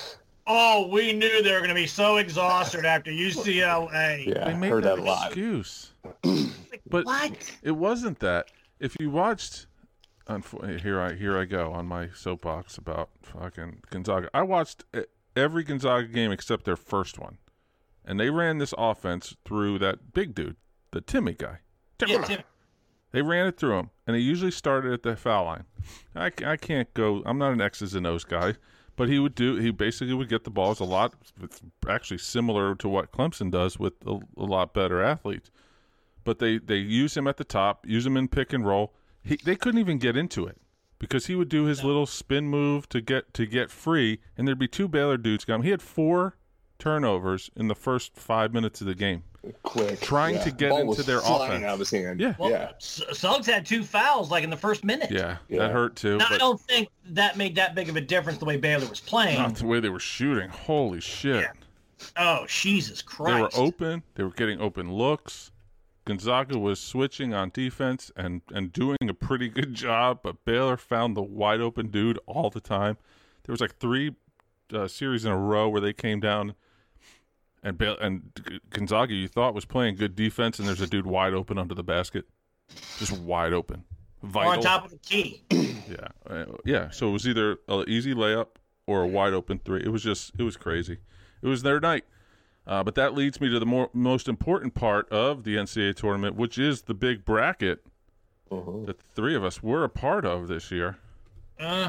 Oh, we knew they were going to be so exhausted after U C L A. Yeah, They I made heard that that a lot. excuse. Like, But what? it wasn't that. If you watched, unfo- here I here I go on my soapbox about fucking Gonzaga. I watched e- every Gonzaga game except their first one, and they ran this offense through that big dude, the Timmy guy. Yeah, Tim, They ran it through him, and it usually started at the foul line. I, I can't go. I'm not an X's and O's guy, but he would do. He basically would get the balls a lot. It's actually similar to what Clemson does with a, a lot better athletes. But they, they use him at the top, use him in pick and roll. He, they couldn't even get into it because he would do his No. little spin move to get to get free, and there'd be two Baylor dudes coming. He had four turnovers in the first five minutes of the game. Quick. Trying yeah. to get Ball into was their flying offense. out of his hand. Yeah. well, yeah. S- Suggs had two fouls like in the first minute. Yeah, Yeah. that hurt too. Now, I but don't think that made that big of a difference the way Baylor was playing. not the way they were shooting. Holy shit. Yeah. Oh, Jesus They Christ. were open. They were getting open looks. Gonzaga was switching on defense and, and doing a pretty good job, but Baylor found the wide open dude all the time. There was like three uh, series in a row where they came down, and Baylor, and Gonzaga you thought was playing good defense, and there's a dude wide open under the basket, just wide open, vital. on top of the key. Yeah, uh, yeah. So it was either an easy layup or a wide open three. It was just, it was crazy. It was their night. Uh, but that leads me to the more most important part of the N C double A tournament, which is the big bracket Mhm. that the three of us were a part of this year. Uh,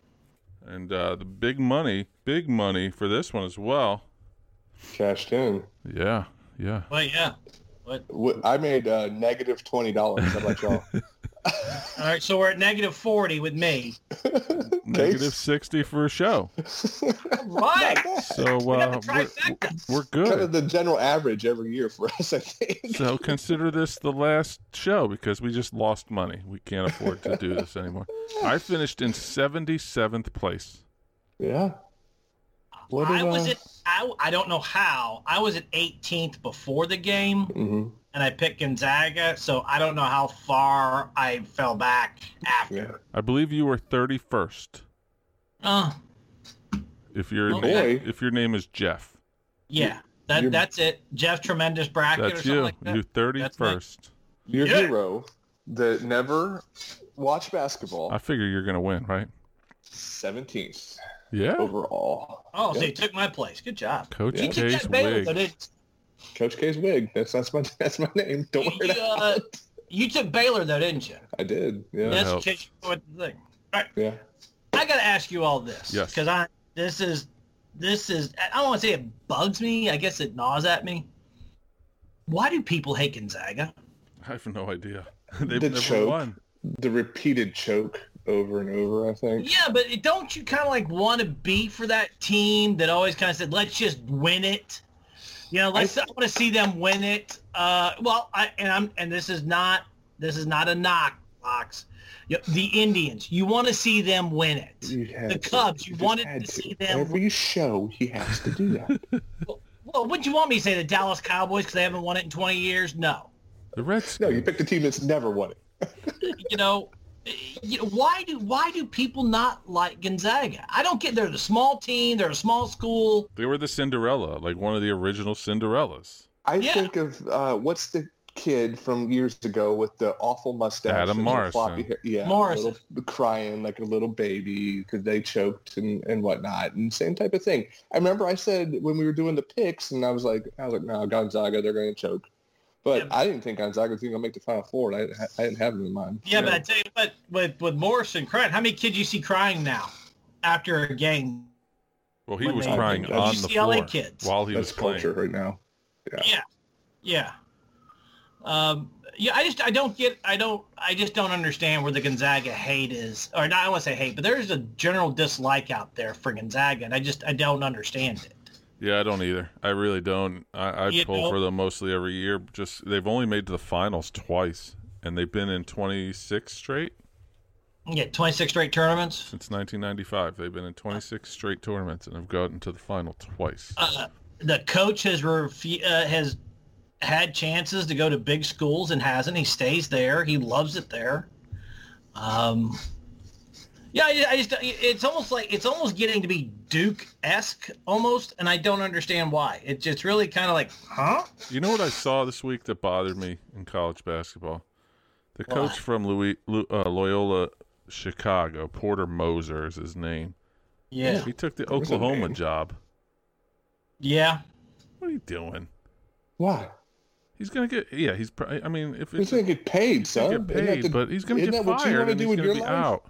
And uh, the big money, big money for this one as well. Cashed in. Yeah, yeah. well, yeah. But, Wh- I made uh, negative twenty dollars. How about y'all? all right, so we're at negative forty with me. Negative sixty for a show. Right. So We got uh, the we're, trifecta. we're Kind good. of the general average every year for us, I think. So consider this the last show because we just lost money. We can't afford to do this anymore. I finished in seventy-seventh place. Yeah. What I did, was uh, at, I, I don't know how. I was at eighteenth before the game, mhm. and I picked Gonzaga, so I don't know how far I fell back after. Yeah. I believe you were thirty-first. Uh, If your Okay. name, if your name is Jeff, yeah, that You're- that's it. Jeff Tremendous Bracket or that's something you. like that. You're thirty-first. Your Yeah. hero that never watched basketball, I figure you're gonna win, right? seventeenth Yeah. overall. Oh, so Yeah. you took my place. Good job. Coach Yeah. You took K's that Baylor, wig. though, didn't Coach K's wig. That's that's my that's my name. Don't worry you? about Uh, it. you took Baylor, though, didn't you? I did. Yeah. That's helps. in case you know what the thing. All right, Yeah. I got to ask you all this. Yes. Because I this is this is I don't want to say it bugs me. I guess it gnaws at me. Why do people hate Gonzaga? I have no idea. They've The never choke. won. The repeated choke over and over, I think. Yeah, but don't you kind of like want to be for that team that always kind of said, "Let's just win it." You know, let's. I, want to see them win it. Uh, well, I and I'm and this is not this is not a knock box. You know, the Indians, you want to see them win it. You had The to. Cubs, you just wanted had to see them- Every show, he has to do that. Well, wouldn't you want me to say the Dallas Cowboys because they haven't won it in twenty years? No. The Reds. No, you picked a team that's never won it. You know, you know why do why do people not like Gonzaga? I don't get. They're the small team. They're a small school. They were the Cinderella, like one of the original Cinderellas. I Yeah. think of uh, what's the kid from years ago with the awful mustache, Adam and the Morrison. floppy hair. Yeah, Morrison. little- crying like a little baby because they choked and, and whatnot, and same type of thing. I remember I said when we were doing the picks, and I was like, I was like, no, Gonzaga, they're going to choke. But Yeah. I didn't think Gonzaga was going to make the Final Four. I, I didn't have them in mind. Yeah, You but know? I tell you what, with with Morrison crying, how many kids you see crying now after a game? Well, he When was they- crying that's on the U C L A floor kids. while he that's was playing. culture right now. Yeah. Yeah, yeah. Um, yeah, I just I don't get I don't I just don't understand where the Gonzaga hate is, or not. I don't want to say hate, but there's a general dislike out there for Gonzaga, and I just I don't understand it. Yeah, I don't either. I really don't. I, I You pull know? for them mostly every year. Just they've only made to the finals twice, and they've been in twenty-six straight Yeah, twenty-six straight tournaments. since nineteen ninety-five. They've been in twenty-six straight tournaments and have gotten to the final twice. Uh, the coach has refu- uh, has had chances to go to big schools and hasn't. He stays there. He loves it there. Um, Yeah, I, I just it's almost like it's almost getting to be Duke-esque almost, and I don't understand why. It's just really kind of like, huh? You know what I saw this week that bothered me in college basketball? The coach What? from Louis, uh, Loyola, Chicago, Porter Moser is his name. Yeah. He took the That was a Oklahoma name. job. Yeah. What are you doing? Why? He's gonna get. Yeah, he's. pr- I mean, if He's it's gonna get paid, son. gonna get Isn't that paid, the- but he's gonna isn't get that what you fired wanna and do he's with gonna your be life? out.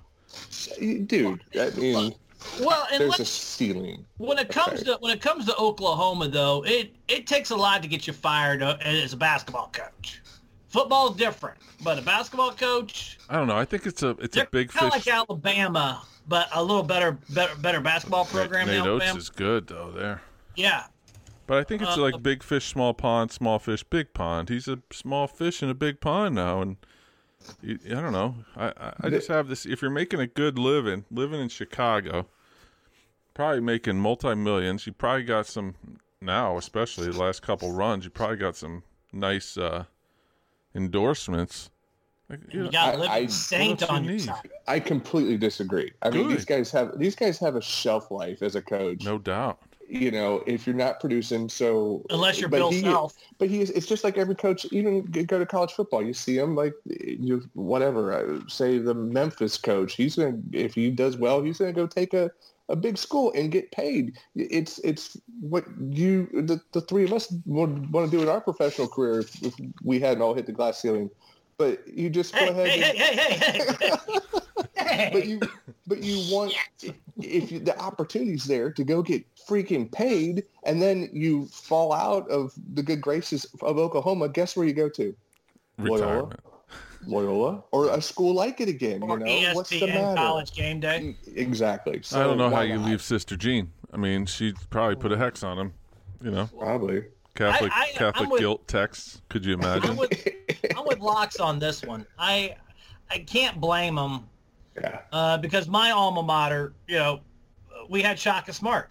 Dude, I mean, Well, and there's a let's, ceiling. when it comes Okay. to when it comes to Oklahoma, though, it it takes a lot to get you fired uh, as a basketball coach. Football's different, but a basketball coach, I don't know. I think it's a it's they're a big kind of fish. like Alabama, but a little better, better, better basketball program Nate than Oates Alabama. is good though there. Yeah, But I think it's Uh, like big fish, small pond, small fish, big pond. He's a small fish in a big pond now, and you, I don't know. I, I, I just have this. If you're making a good living, living in Chicago, probably making multi millions, you probably got some now, especially the last couple runs. You probably got some nice uh, endorsements. Like, you you know, got I- living I- saint what else on you your need? side. I completely disagree. I mean, Good. these guys have these guys have a shelf life as a coach. no doubt. You know, if you're not producing, so Unless you're but Bill he, Self. But he is. It's just like every coach. Even g- go to college football, you see him like you whatever. uh, Say the Memphis coach. He's gonna if he does well, he's gonna go take a, a big school and get paid. It's it's what you the, the three of us would want to do in our professional career if, if we hadn't all hit the glass ceiling. But you just go Hey, ahead. hey, and, hey, hey, hey, hey. but you but you want if you, the opportunity's there to go get freaking paid and then you fall out of the good graces of Oklahoma, guess where you go to? Loyola. Retirement. Loyola or a school like it again, Or you know? What's the E S P N matter? College Game Day. Exactly. So I don't know how why you not? leave Sister Jean. I mean, she probably put a hex on him. You know, Probably. Catholic I- I- Catholic I'm with- guilt texts. Could you imagine? I'm with, I'm with Locks on this one. I I can't blame him Yeah. uh, because my alma mater, you know, we had Shaka Smart.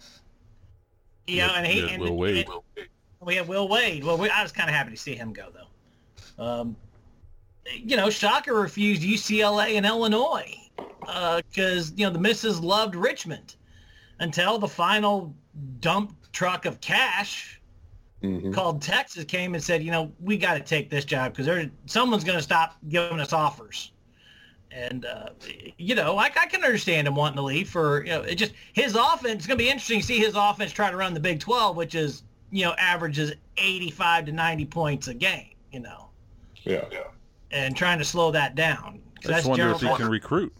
You know, Yeah, and he yeah, and, Will Wade. and we had Will Wade. Well, we, I was kind of happy to see him go though. Um, you know, Shaka refused U C L A and Illinois because you know the missus loved Richmond until the final dump truck of cash Mhm. called Texas came and said, you know, we got to take this job because there's someone's going to stop giving us offers. And, uh, you know, I, I can understand him wanting to leave for, you know, it just his offense. It's going to be interesting to see his offense try to run the Big twelve, which is, you know, averages eighty-five to ninety points a game, you know, Yeah. and trying to slow that down. 'Cause I just wonder Gerald if he Ford. can recruit.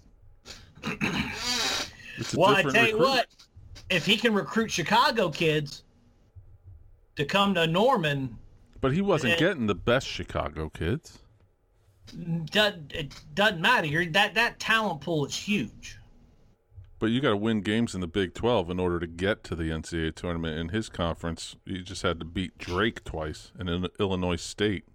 It's a Well, I different tell you recruit. what, if he can recruit Chicago kids to come to Norman, But he wasn't Yeah. getting the best Chicago kids. doesn't, it doesn't matter. You're, that that talent pool is huge. But you got to win games in the Big twelve in order to get to the N C double A tournament. In his conference, you just had to beat Drake twice and in Illinois State.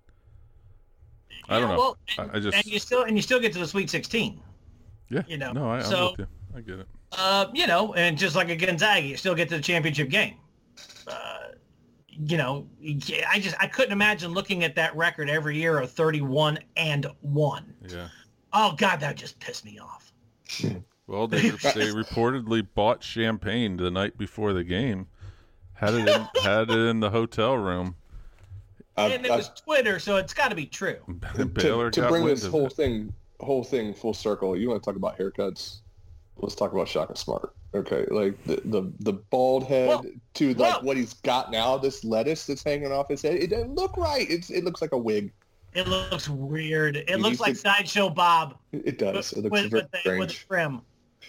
I don't Yeah, know. Well, I- and, I just- and you still and you still get to the Sweet sixteen. Yeah. you know, No, I, I'm so- with you. I get it. Uh, you know, and just like a Gonzaga, you still get to the championship game. Uh, you know, I just I couldn't imagine looking at that record every year of thirty-one and one. Yeah. Oh God, that just pissed me off. Well, they, they reportedly bought champagne the night before the game, had it in, had it in the hotel room. I've- and it I've- was Twitter, so it's got to be true. And Baylor to, to got bring wind this of whole it. thing whole thing full circle, you want to talk about haircuts? Let's talk about Shaka Smart. Okay, like the the, the bald head Well, to like well- what he's got now, this lettuce that's hanging off his head. It doesn't look right. It's it looks like a wig. It looks weird. It He looks needs like to- Sideshow Bob It, it does. It looks with, very with, the, strange. with the trim.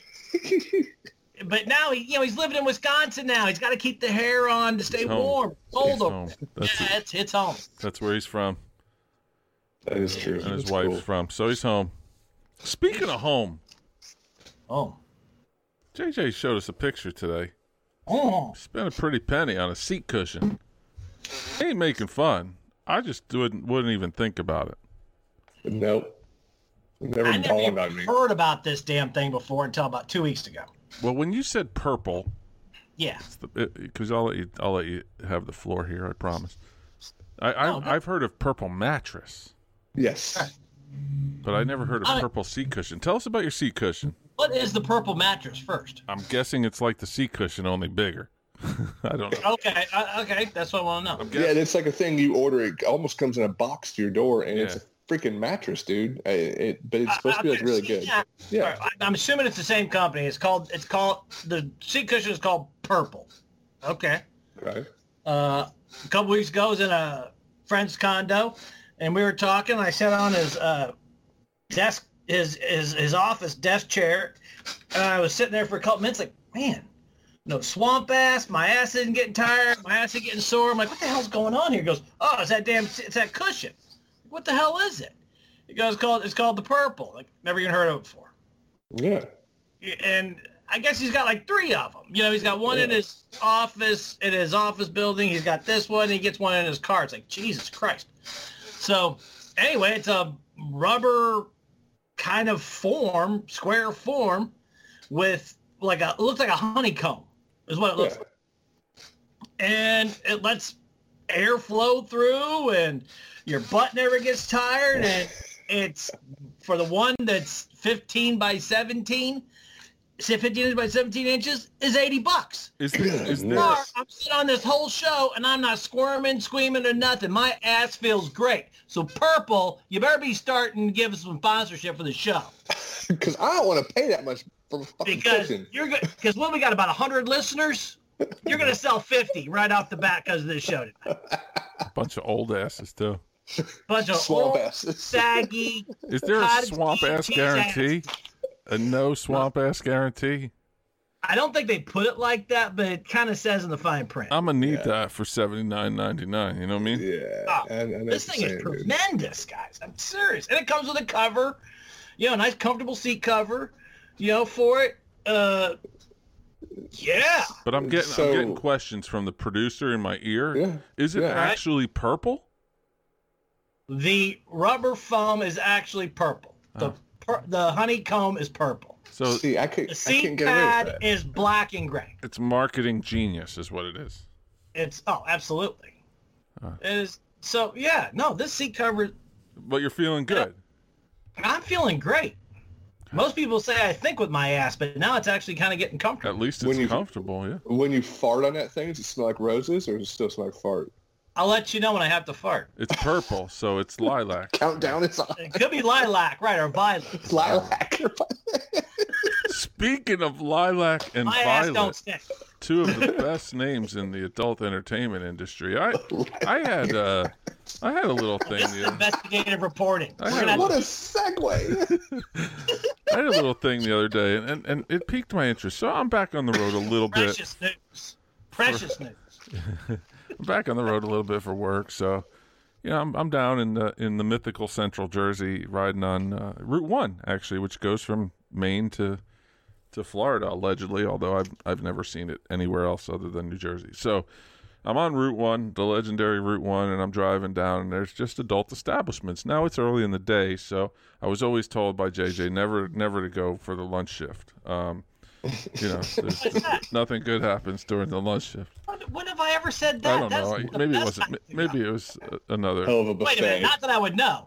But now he, you know, he's living in Wisconsin now. He's got to keep the hair on to stay He's home. warm. Cold He's over. home. That's, Yeah, it's it's home. that's where he's from That is true. and his That's wife's cool. from. So he's home. Speaking of home, Oh, J J showed us a picture today. oh, Spent a pretty penny on a seat cushion. He ain't making fun. I just wouldn't wouldn't even think about it. Nope. Never I never dawned even on me. heard about this damn thing before until about two weeks ago. Well, when you said purple, Yeah, because I'll let you I'll let you have the floor here. I promise. I, I Oh, no. I've heard of purple mattress, Yes. but I never heard of I- purple seat cushion. Tell us about your seat cushion. what is the purple mattress first? I'm guessing it's like the seat cushion, only bigger. I don't know. Okay, uh, okay, that's what I want to know. I'm Yeah, guessing. it's like a thing you order. It almost comes in a box to your door, and Yeah. it's a freaking mattress, dude. I- It, but it's supposed to be like Okay, really see, good. yeah. Yeah. All right, I- I'm assuming it's the same company. It's called. It's called the seat cushion is called Purple. Okay. Right. Uh, a couple weeks ago, I was in a friend's condo, and we were talking. I sat on his uh, desk, his his his office desk chair, and I was sitting there for a couple minutes, like, man, no swamp ass. My ass isn't getting tired. My ass is getting sore. I'm like, what the hell's going on here? He goes, oh, it's that damn, it's that cushion. What the hell is it? He goes, it's called, it's called the Purple. Like, never even heard of it before. Yeah. And I guess he's got like three of them. You know, he's got one in Yeah. his office, in his office building. He's got this one. And he gets one in his car. It's like, Jesus Christ. So anyway, it's a rubber kind of form, square form with like a, it looks like a honeycomb is what it looks Yeah. like. And it lets air flow through and your butt never gets tired. And it's for the one that's fifteen by seventeen. Say fifteen inches by seventeen inches is eighty bucks. Is there, is there, Or I'm sitting on this whole show and I'm not squirming, screaming, or nothing. My ass feels great. So Purple, you better be starting to give us some sponsorship for the show Because I don't want to pay that much for a fucking because cushion. you're good. Because when we got about a hundred listeners, you're gonna sell fifty right off the bat because of this show tonight. a bunch of old asses too? Bunch of Swamp old, asses. saggy. Is there a cottage swamp cheese ass cheese guarantee? ass. A no swamp ass guarantee? I don't think they put it like that, but it kind of says in the fine print. I'm gonna need Yeah. that for seventy-nine ninety-nine. You know what I mean? Yeah. Oh, I, I know This what thing you're is saying, dude. tremendous, guys. I'm serious. And it comes with a cover, you know, a nice comfortable seat cover, you know, for it. Uh, yeah. But I'm getting So- I'm getting questions from the producer in my ear. Yeah. Is it Yeah. actually purple? The rubber foam is actually purple. The Oh. pur- the honeycomb is purple. So See, I could. The I seat can't get away with pad that. is black and gray. it's marketing genius, is what it is. It's oh, absolutely. Huh. It is so yeah. No, this seat cover. But you're feeling good. I'm feeling great. Most people say I think with my ass, but now it's actually kind of getting comfortable. At least it's When you- comfortable. Yeah. When you fart on that thing, does it smell like roses, or does it still smell like fart? I'll let you know when I have to fart. It's purple, so it's lilac. Countdown is on. It could be lilac, right, or violet. Lilac. Speaking of lilac and My ass don't violet, stink. two of the best names in the adult entertainment industry. I I had uh I had a little thing. This is The, investigative reporting. I We're had gonna have What to- a segue. I had a little thing the other day, and, and, and it piqued my interest. So I'm back on the road a little bit. precious news. Precious news. I'm back on the road a little bit for work. So, you know, I'm I'm down in the in the mythical Central Jersey, riding on uh, Route One actually, which goes from Maine to to Florida allegedly. Although I've I've never seen it anywhere else other than New Jersey. So. I'm on Route one, the legendary Route one, and I'm driving down, and there's just adult establishments. Now it's early in the day, so I was always told by J J never never to go for the lunch shift. Um, you know, there's, nothing good happens during the lunch shift. When, when have I ever said that? I don't That's know. the Maybe it best wasn't. time to Maybe go. it was uh, another. Hell of a Wait a minute. buffet. Not that I would know.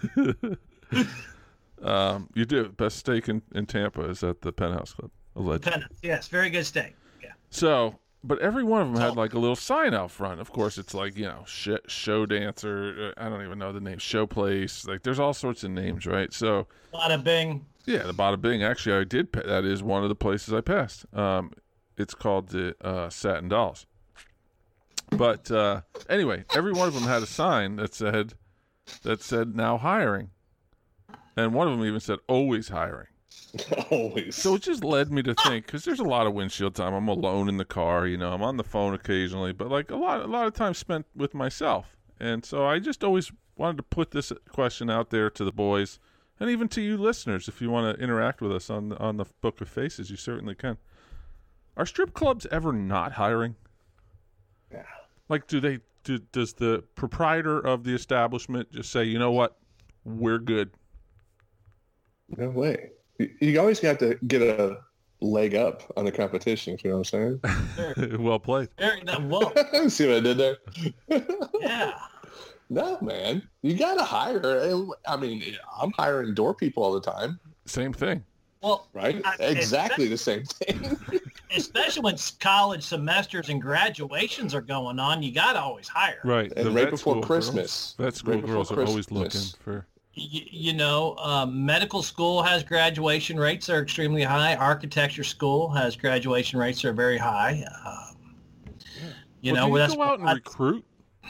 Um, you do best steak in, in Tampa is at the Penthouse Club, allegedly. Penance. Yes, very good steak. Yeah. So, but every one of them had like a little sign out front. Of course, it's like, you know, sh- show dancer. uh, I don't even know the name. Show place. Like, there's all sorts of names, right? So, Bada bing. yeah, the Bada Bing. Actually, I did. Pa- that is one of the places I passed. Um, it's called the uh, Satin Dolls. But uh, anyway, every one of them had a sign that said that said now hiring, and one of them even said always hiring. Always. So it just led me to think, because there's a lot of windshield time. I'm alone in the car, you know. I'm on the phone occasionally, but like a lot, a lot of time spent with myself. And so I just always wanted to put this question out there to the boys, and even to you listeners, if you want to interact with us on the, on the Book of Faces, you certainly can. Are strip clubs ever not hiring? Yeah. Like, do they? Do, does the proprietor of the establishment just say, you know what, we're good? No way. You, you always got to get a leg up on the competition, if you know what I'm saying. Well played. Very whoa. See what I did there? Yeah. No, man. You got to hire. I mean, I'm hiring door people all the time. Same thing. Well, right? I- Exactly the same thing. especially when college semesters and graduations are going on, you got to always hire. Right. And the right vet before school Christmas. Girls, vet school Right before girls are always looking Christmas. for. You, you know, um, medical school has graduation rates that are extremely high. Architecture school has graduation rates that are very high. Um, you well, know, do you that's go out and I, recruit?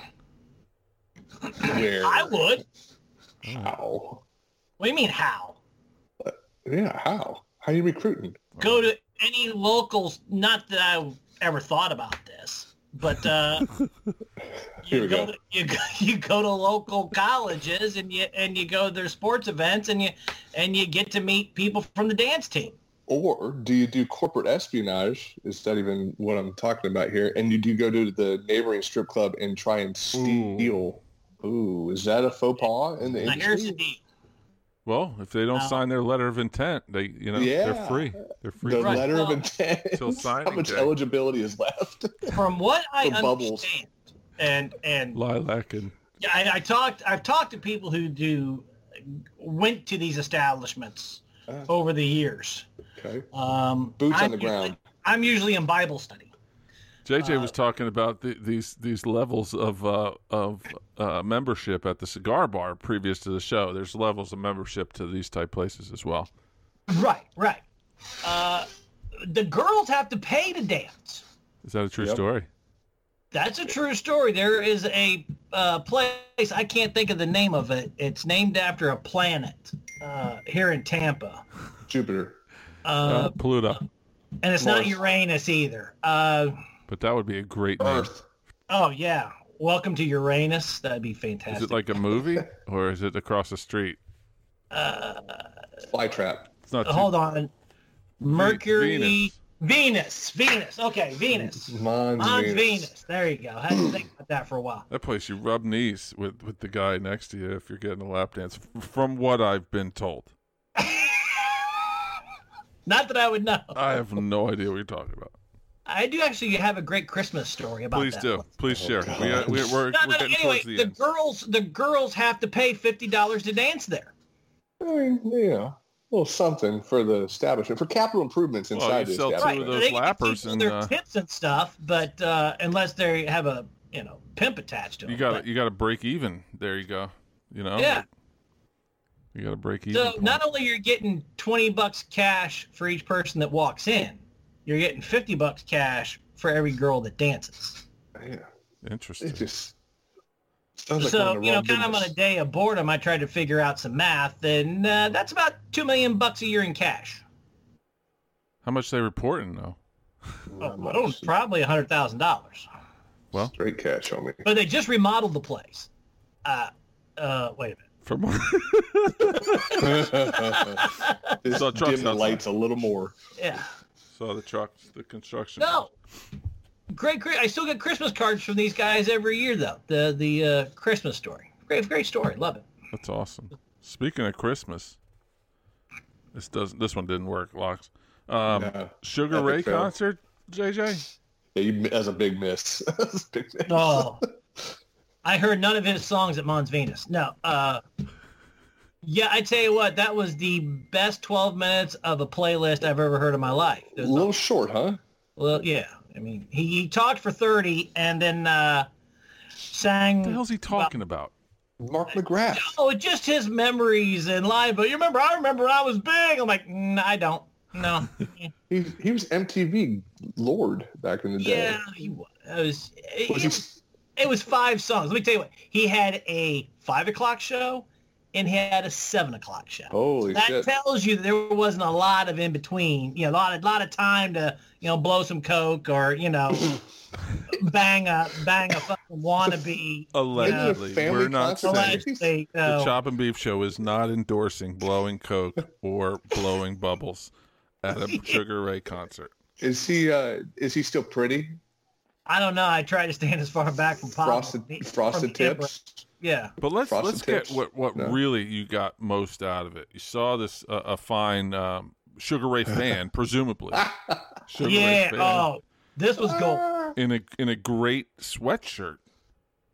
Where? I would. How? What do you mean how? Yeah, how? How are you recruiting? Go to any locals. Not that I ever thought about this, but uh, Here you we go, go. to, you go you go to local colleges and you and you go to their sports events and you and you get to meet people from the dance team. Or do you do corporate espionage? Is that even what I'm talking about here? And you do go to the neighboring strip club and try and steal. Ooh, Ooh is that a faux pas in the Now, here's the industry? deal. Well, if they don't No. sign their letter of intent, they you know Yeah. they're free. They're free. The Right, letter well, of intent. till signing How much day. eligibility is left? From what I The bubbles. understand, and and Lilac and Yeah, I, I talked. I've talked to people who do went to these establishments Uh, over the years. okay. Um, Boots I'm on the usually- ground. I'm usually in Bible study. J J Uh, was talking about the, these these levels of uh, of uh, membership at the cigar bar previous to the show. There's levels of membership to these type places as well. Right, right. Uh, the girls have to pay to dance. Is that a true Yep. story? That's a true story. There is a uh, place, I can't think of the name of it. It's named after a planet uh, here in Tampa. Jupiter. Uh, Uh, Pluto, and it's not Mars. Uranus either. Uh, but that would be a great name. Earth. oh, yeah. Welcome to Uranus. That'd be fantastic. Is it like a movie or is it across the street? Uh, Flytrap. It's not. Too, hold on. Mercury. Venus. Venus. Venus. Okay, Venus. Mons On Venus. Venus. There you go. I had to think about that for a while. That place you rub knees with with the guy next to you if you're getting a lap dance. f- From what I've been told, Not that I would know. I have no idea what you're talking about. I do actually have a great Christmas story about Please that. do. Please share. We, uh, we, we're No, we're no, no, getting anyway, towards the, the end. girls, the girls have to pay fifty dollars to dance there. I mean, you know, a little something for the establishment, for capital improvements Well, inside you the sell two establishment. of those they get to lappers keep and, their uh, tips and stuff, but uh, unless they have a you know pimp attached to them. You got But- to you got to break even. There you go. You know. Yeah. You got to break even. So point. not only you're getting twenty bucks cash for each person that walks in, you're getting fifty bucks cash for every girl that dances. Yeah, Interesting. it just sounds like we're So in the you know, wrong kind of on a business. day of boredom, I tried to figure out some math, and uh, that's about two million bucks a year in cash. How much they reporting though? Not Oh, oh, much. probably a hundred thousand dollars. Well, Straight cash on me. But they just remodeled the place. Uh, uh, wait a minute. from Just Saw trucks dim the outside. lights a little more. Yeah. saw the trucks, the construction. No. Great, great. I still get Christmas cards from these guys every year, though. The the uh, Christmas story. Great, great story. Love it. That's awesome. Speaking of Christmas, this doesn't. This one didn't work. Locks. Um, No. Sugar Epic Ray fail. concert. J J. Yeah, you, that's a big miss. That's a big miss. Oh. I heard none of his songs at Mons Venus. No. Uh, yeah, I tell you what, that was the best twelve minutes of a playlist I've ever heard in my life. It A was little short, huh? Well, yeah. I mean, he, he talked for thirty and then uh, sang. What the hell's he talking about? Mark McGrath. Oh, just his memories and live. But you remember, I remember when I was big. I'm like, mm, I don't. No. He he was M T V Lord back in the day. yeah, he was. It was, it, Was it he- was, it was five songs. Let me tell you what. He had a five o'clock show and he had a seven o'clock show. Holy that shit. tells you that there wasn't a lot of in between. You know, a lot, a lot of time to, you know, blow some coke or, you know, bang a bang a fucking wannabe. Allegedly, family we're not concert? saying Allegedly, the no. Chop and Beef Show is not endorsing blowing coke or blowing bubbles at a Sugar Ray concert. Is he uh is he still pretty? I don't know. I try to stand as far back from pop. Frosted from frosted the camera. tips? Yeah. But let's Frosted let's get Tips? what what No. really you got most out of it. You saw this uh, a fine um, Sugar Ray fan, presumably. Sugar Ray Yeah. fan Oh, this was gold. Ah, in a in a great sweatshirt.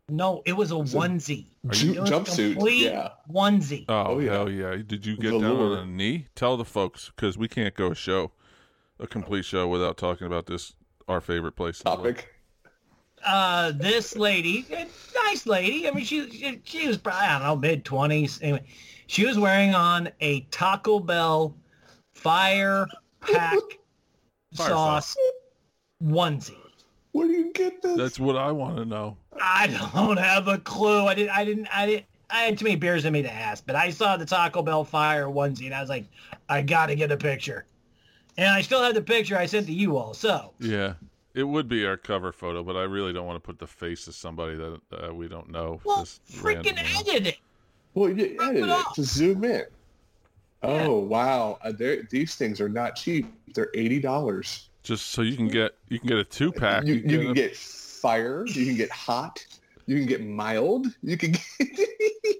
No, it was a It's a onesie. Ju- It was jumpsuit. complete Yeah. onesie. Oh, Oh, yeah. hell yeah. Did you get down on Velour. a knee? Tell the folks, because we can't go a show, a complete show, without talking about this, our favorite place. to live. Topic. Uh, this lady, a nice lady. I mean, she she, she was probably, I don't know, mid twenties. Anyway, she was wearing on a Taco Bell fire pack Fire sauce onesie. Where do you get this? That's what I want to know. I don't have a clue. I didn't. I didn't. I didn't. I had too many beers in me to ask. But I saw the Taco Bell fire onesie, and I was like, I got to get a picture. And I still have the picture I sent to you all. So Yeah. It would be our cover photo, but I really don't want to put the face of somebody that uh, we don't know. well, just freaking randomly. edit it. Well, you Rip edit it it off. to zoom in. Yeah. Oh wow, uh, they're- these things are not cheap. They're eighty dollars. Just so you can get you can get a two pack. You, you can a- get fire. You can get hot. You can get mild. You can. Get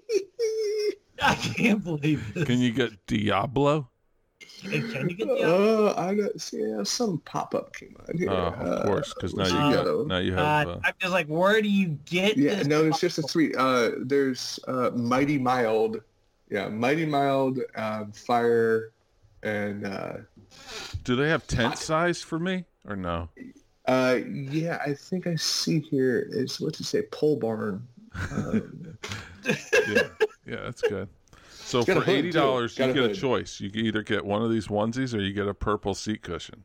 I can't believe this. Can you get Diablo? Can, can you get the? uh, I got see, yeah, some pop up came on here. Oh, of course, because now Uh, you yellow. got now you Uh, have. Uh, I'm just like, where do you get Yeah, this? no, it's just a three. Uh, there's uh, mighty mild. Yeah, mighty mild, um, fire, and uh, do they have tent size for me or no? uh, yeah, I think I see here is what's it say? Pole barn. Um, Yeah, yeah, that's good. So Got a for hood, eighty dollars, too. you Got a get a hood. choice. You can either get one of these onesies or you get a purple seat cushion.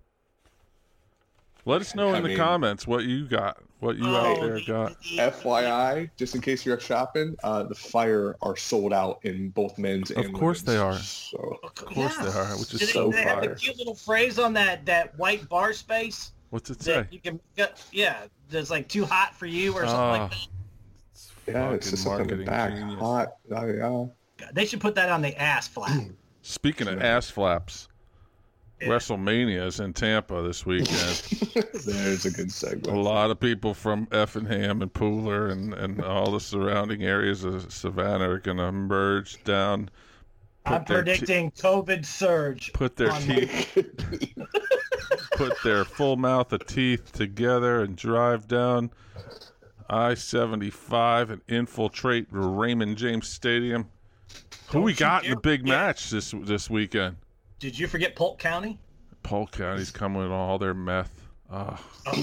Let us know I in the mean- comments what you got, what you out Oh, there the- got. the- F Y I, just in case you're shopping, uh, the fire are sold out in both men's and Of course they women's. are. So Of course they are, which is Do they, so do they have the fire. cute little phrase on that that white bar space What's it say? that you can get? Yeah, that's like too hot for you or something Ah, like that. It's yeah, it's fucking just something in the back. genius. Hot. Oh, yeah. God, they should put that on the ass flap. Speaking of ass flaps, Yeah. WrestleMania is in Tampa this weekend. There's a good A segment. lot of people from Effingham and Pooler and, and all the surrounding areas of Savannah are going to merge down. put I'm their te- predicting COVID surge. put their on teeth, put their full mouth of teeth together and drive down I seventy-five and infiltrate Raymond James Stadium. Who Don't we you got in the dare big forget- match this this weekend? Did you forget Polk County? Polk County's coming with all their meth. Oh,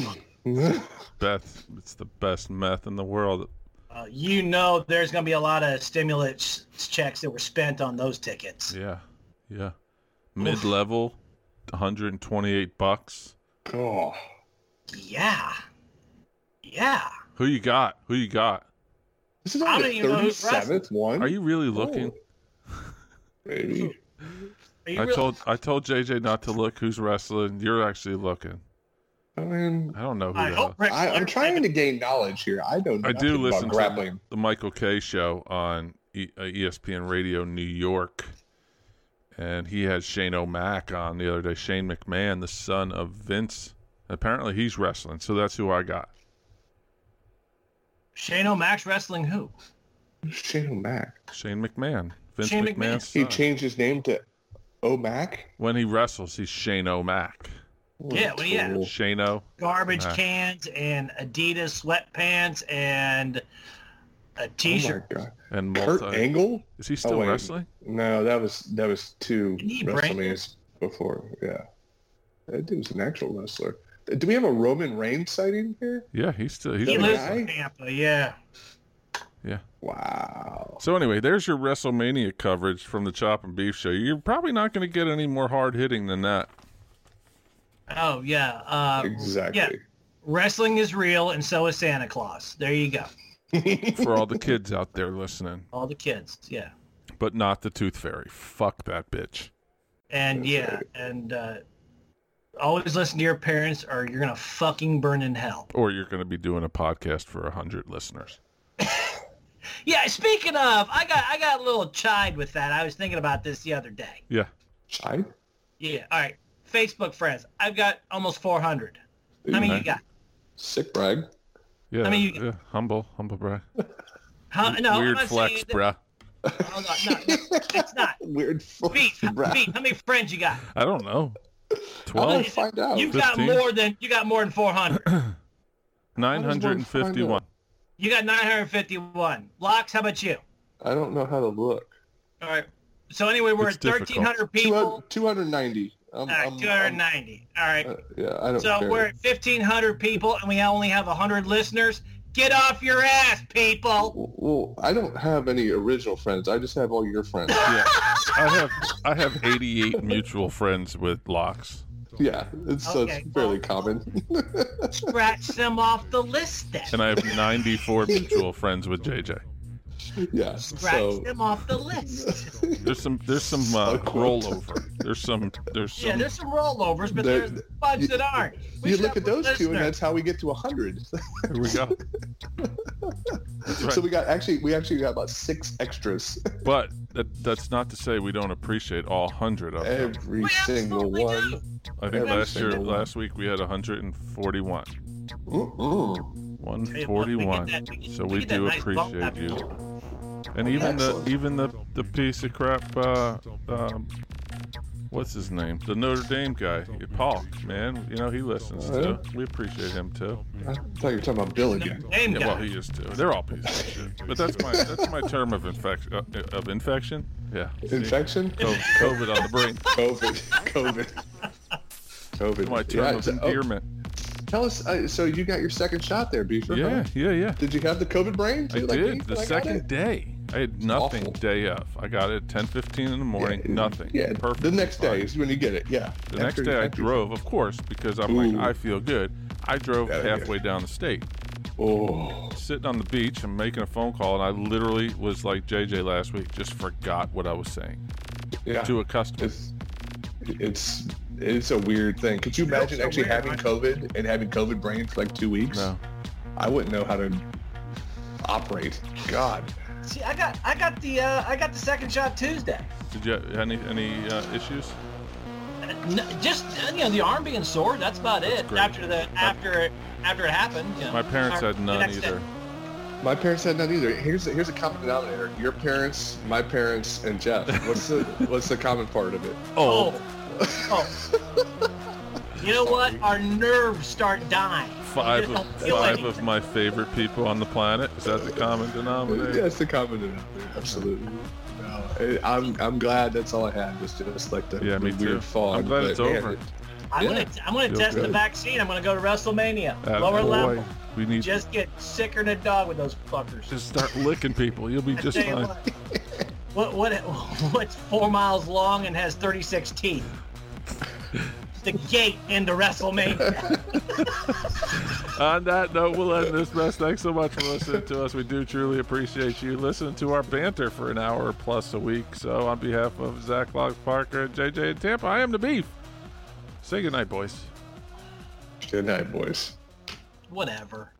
Beth, it's the best meth in the world. Uh, you know there's going to be a lot of stimulus checks that were spent on those tickets. Yeah, yeah. Mid level, one hundred twenty-eight bucks. Oh, Yeah. Yeah. Who you got? Who you got? this is I only don't the even know who's thirty-seventh one. Are you really looking? Oh, maybe. Are you I really- told I told J J not to look who's wrestling. You're actually looking. I mean, I don't know who I the hope hell. Ric I, I'm Flair- trying to gain knowledge here. I know I do nothing listen about to grappling. the Michael K show on e- uh, E S P N Radio New York, and he had Shane O'Mac on the other day. Shane McMahon, the son of Vince. Apparently, he's wrestling, so that's who I got. Shane O'Mac's wrestling who? Shane O'Mac. Shane McMahon, Vince Shane McMahon's He son. changed his name to O'Mac. When he wrestles, he's Shane O'Mac. Yeah, well, yeah. Cool. Shane O. Garbage Nah. cans and Adidas sweatpants and a Oh t-shirt. my God. and Kurt multi. Angle? Is he still wait. wrestling? No, that was that was two Didn't he break WrestleManias before. Yeah, that dude was an actual wrestler. Do we have a Roman Reigns sighting here? Yeah, he's still. He's he That still lives guy? in Tampa, yeah. Wow. So anyway, there's your WrestleMania coverage from the Chop and Beef show. You're probably not going to get any more hard hitting than that. Oh, yeah. Uh, Exactly. Yeah. Wrestling is real, and so is Santa Claus. There you go. For all the kids out there listening, All the kids, yeah. but not the Tooth Fairy. Fuck that bitch. And That's yeah, right. and uh, always listen to your parents, or you're gonna fucking burn in hell. Or you're going to be doing a podcast for a hundred listeners. Yeah. Speaking of, I got I got a little chide with that. I was thinking about this the other day. Yeah. Chide? Yeah. All right. Facebook friends. I've got almost four hundred. How many Okay. you got? Sick brag. Yeah. I mean, you- yeah. Humble, humble brag. Huh? No, I'm Weird not flex, saying that- bruh. Oh, no, no, no, it's not. Weird Pete, flex, brag. Pete, how many friends you got? I don't know. How Twelve. do I find out? You've got fifteen? more than you got more than four hundred. Nine hundred and fifty-one. You got nine hundred fifty-one. Locks, how about you? I don't know how to look. All right. So anyway, we're It's at thirteen hundred people. two hundred ninety. I'm, All right, I'm, two hundred ninety. All right. Uh, yeah, I don't So care. we're at fifteen hundred people, and we only have one hundred listeners. Get off your ass, people. Well, I don't have any original friends. I just have all your friends. Yeah, I have I have eighty-eight mutual friends with Locks. Yeah, it's, so Okay, it's fairly well, common. Scratch them off the list then. And I have ninety-four mutual friends with J J. Yeah, Scratch so them off the list. There's some there's some uh, Unquote. rollover. There's some there's some Yeah, there's some rollovers, but There- there's a bunch you- that aren't. We you should look have at those two, and listeners. that's how we get to a hundred. Here we go. That's right. So we got actually we actually got about six extras. But that, that's not to say we don't appreciate all hundred of them. Every We single absolutely one. do. I think every last year, single one. last week we had one hundred forty-one. Mm-mm. one Hey, look, we get forty-one. that- we get- So we we get that do nice bump appreciate after- you. And even Excellent. the even the the piece of crap. Uh, um, what's his name? The Notre Dame guy, Paul. Man, you know he listens Oh, yeah? too. We appreciate him too. I thought you were talking about Bill again. Name Yeah, guy. well, he is too. They're all pieces of shit. But that's my that's my term of infection uh, of infection. Yeah. See? Infection? Co- COVID on the brain. COVID. COVID. COVID. My term Yeah, of so- oh, endearment. tell us, uh, so you got your second shot there, Beaver? Yeah, huh? yeah, yeah. Did you have the COVID brain? I too, like me did. The when I got second it? day. I had nothing Awful. day of. I got it at ten fifteen in the morning. Yeah, nothing. Yeah, Perfect. the next day is when you get it. Yeah. The next After- day I after- drove, of course, because I'm Ooh. like, I feel good. I drove Yeah, yeah. halfway down the state, Oh. sitting on the beach and making a phone call, and I literally was like J J last week, just forgot what I was saying Yeah. to a customer. It's it's it's a weird thing. Could you It's imagine so actually weird, having right? COVID and having COVID brain for like two weeks? No. I wouldn't know how to operate. God. See, I got I got the uh, I got the second shot Tuesday. Did you have any any uh, issues? No, just uh, you know the arm being sore. That's about it. great. After the after it after it happened. You know, My parents or had the none next day. either. My parents had none either. Here's a, here's a common denominator. Your parents, my parents, and Jeff. What's the what's the common part of it? Oh, Oh. You know what? Our nerves start dying. five You just of don't feel five anything. of my favorite people on the planet. Is that the common denominator? That's the common denominator. Absolutely. No, I- I'm I'm glad that's all I had was just like the, Yeah, the me weird too. fog. I'm glad but, it's man, over. it- I'm Yeah. gonna I'm gonna Feels test the good. vaccine. I'm gonna go to WrestleMania. Uh, Lower boy, level. we need to Just get sicker than a dog with those fuckers. just start licking people. You'll be I just tell you fine. what, what, what, what's four miles long and has thirty-six teeth? The gate into WrestleMania. On that note, we'll end this mess. Thanks so much for listening to us. We do truly appreciate you listening to our banter for an hour plus a week. So on behalf of Zach Locks Parker and J J in Tampa, I am the Beef. Say goodnight, boys. Good night, boys. Whatever.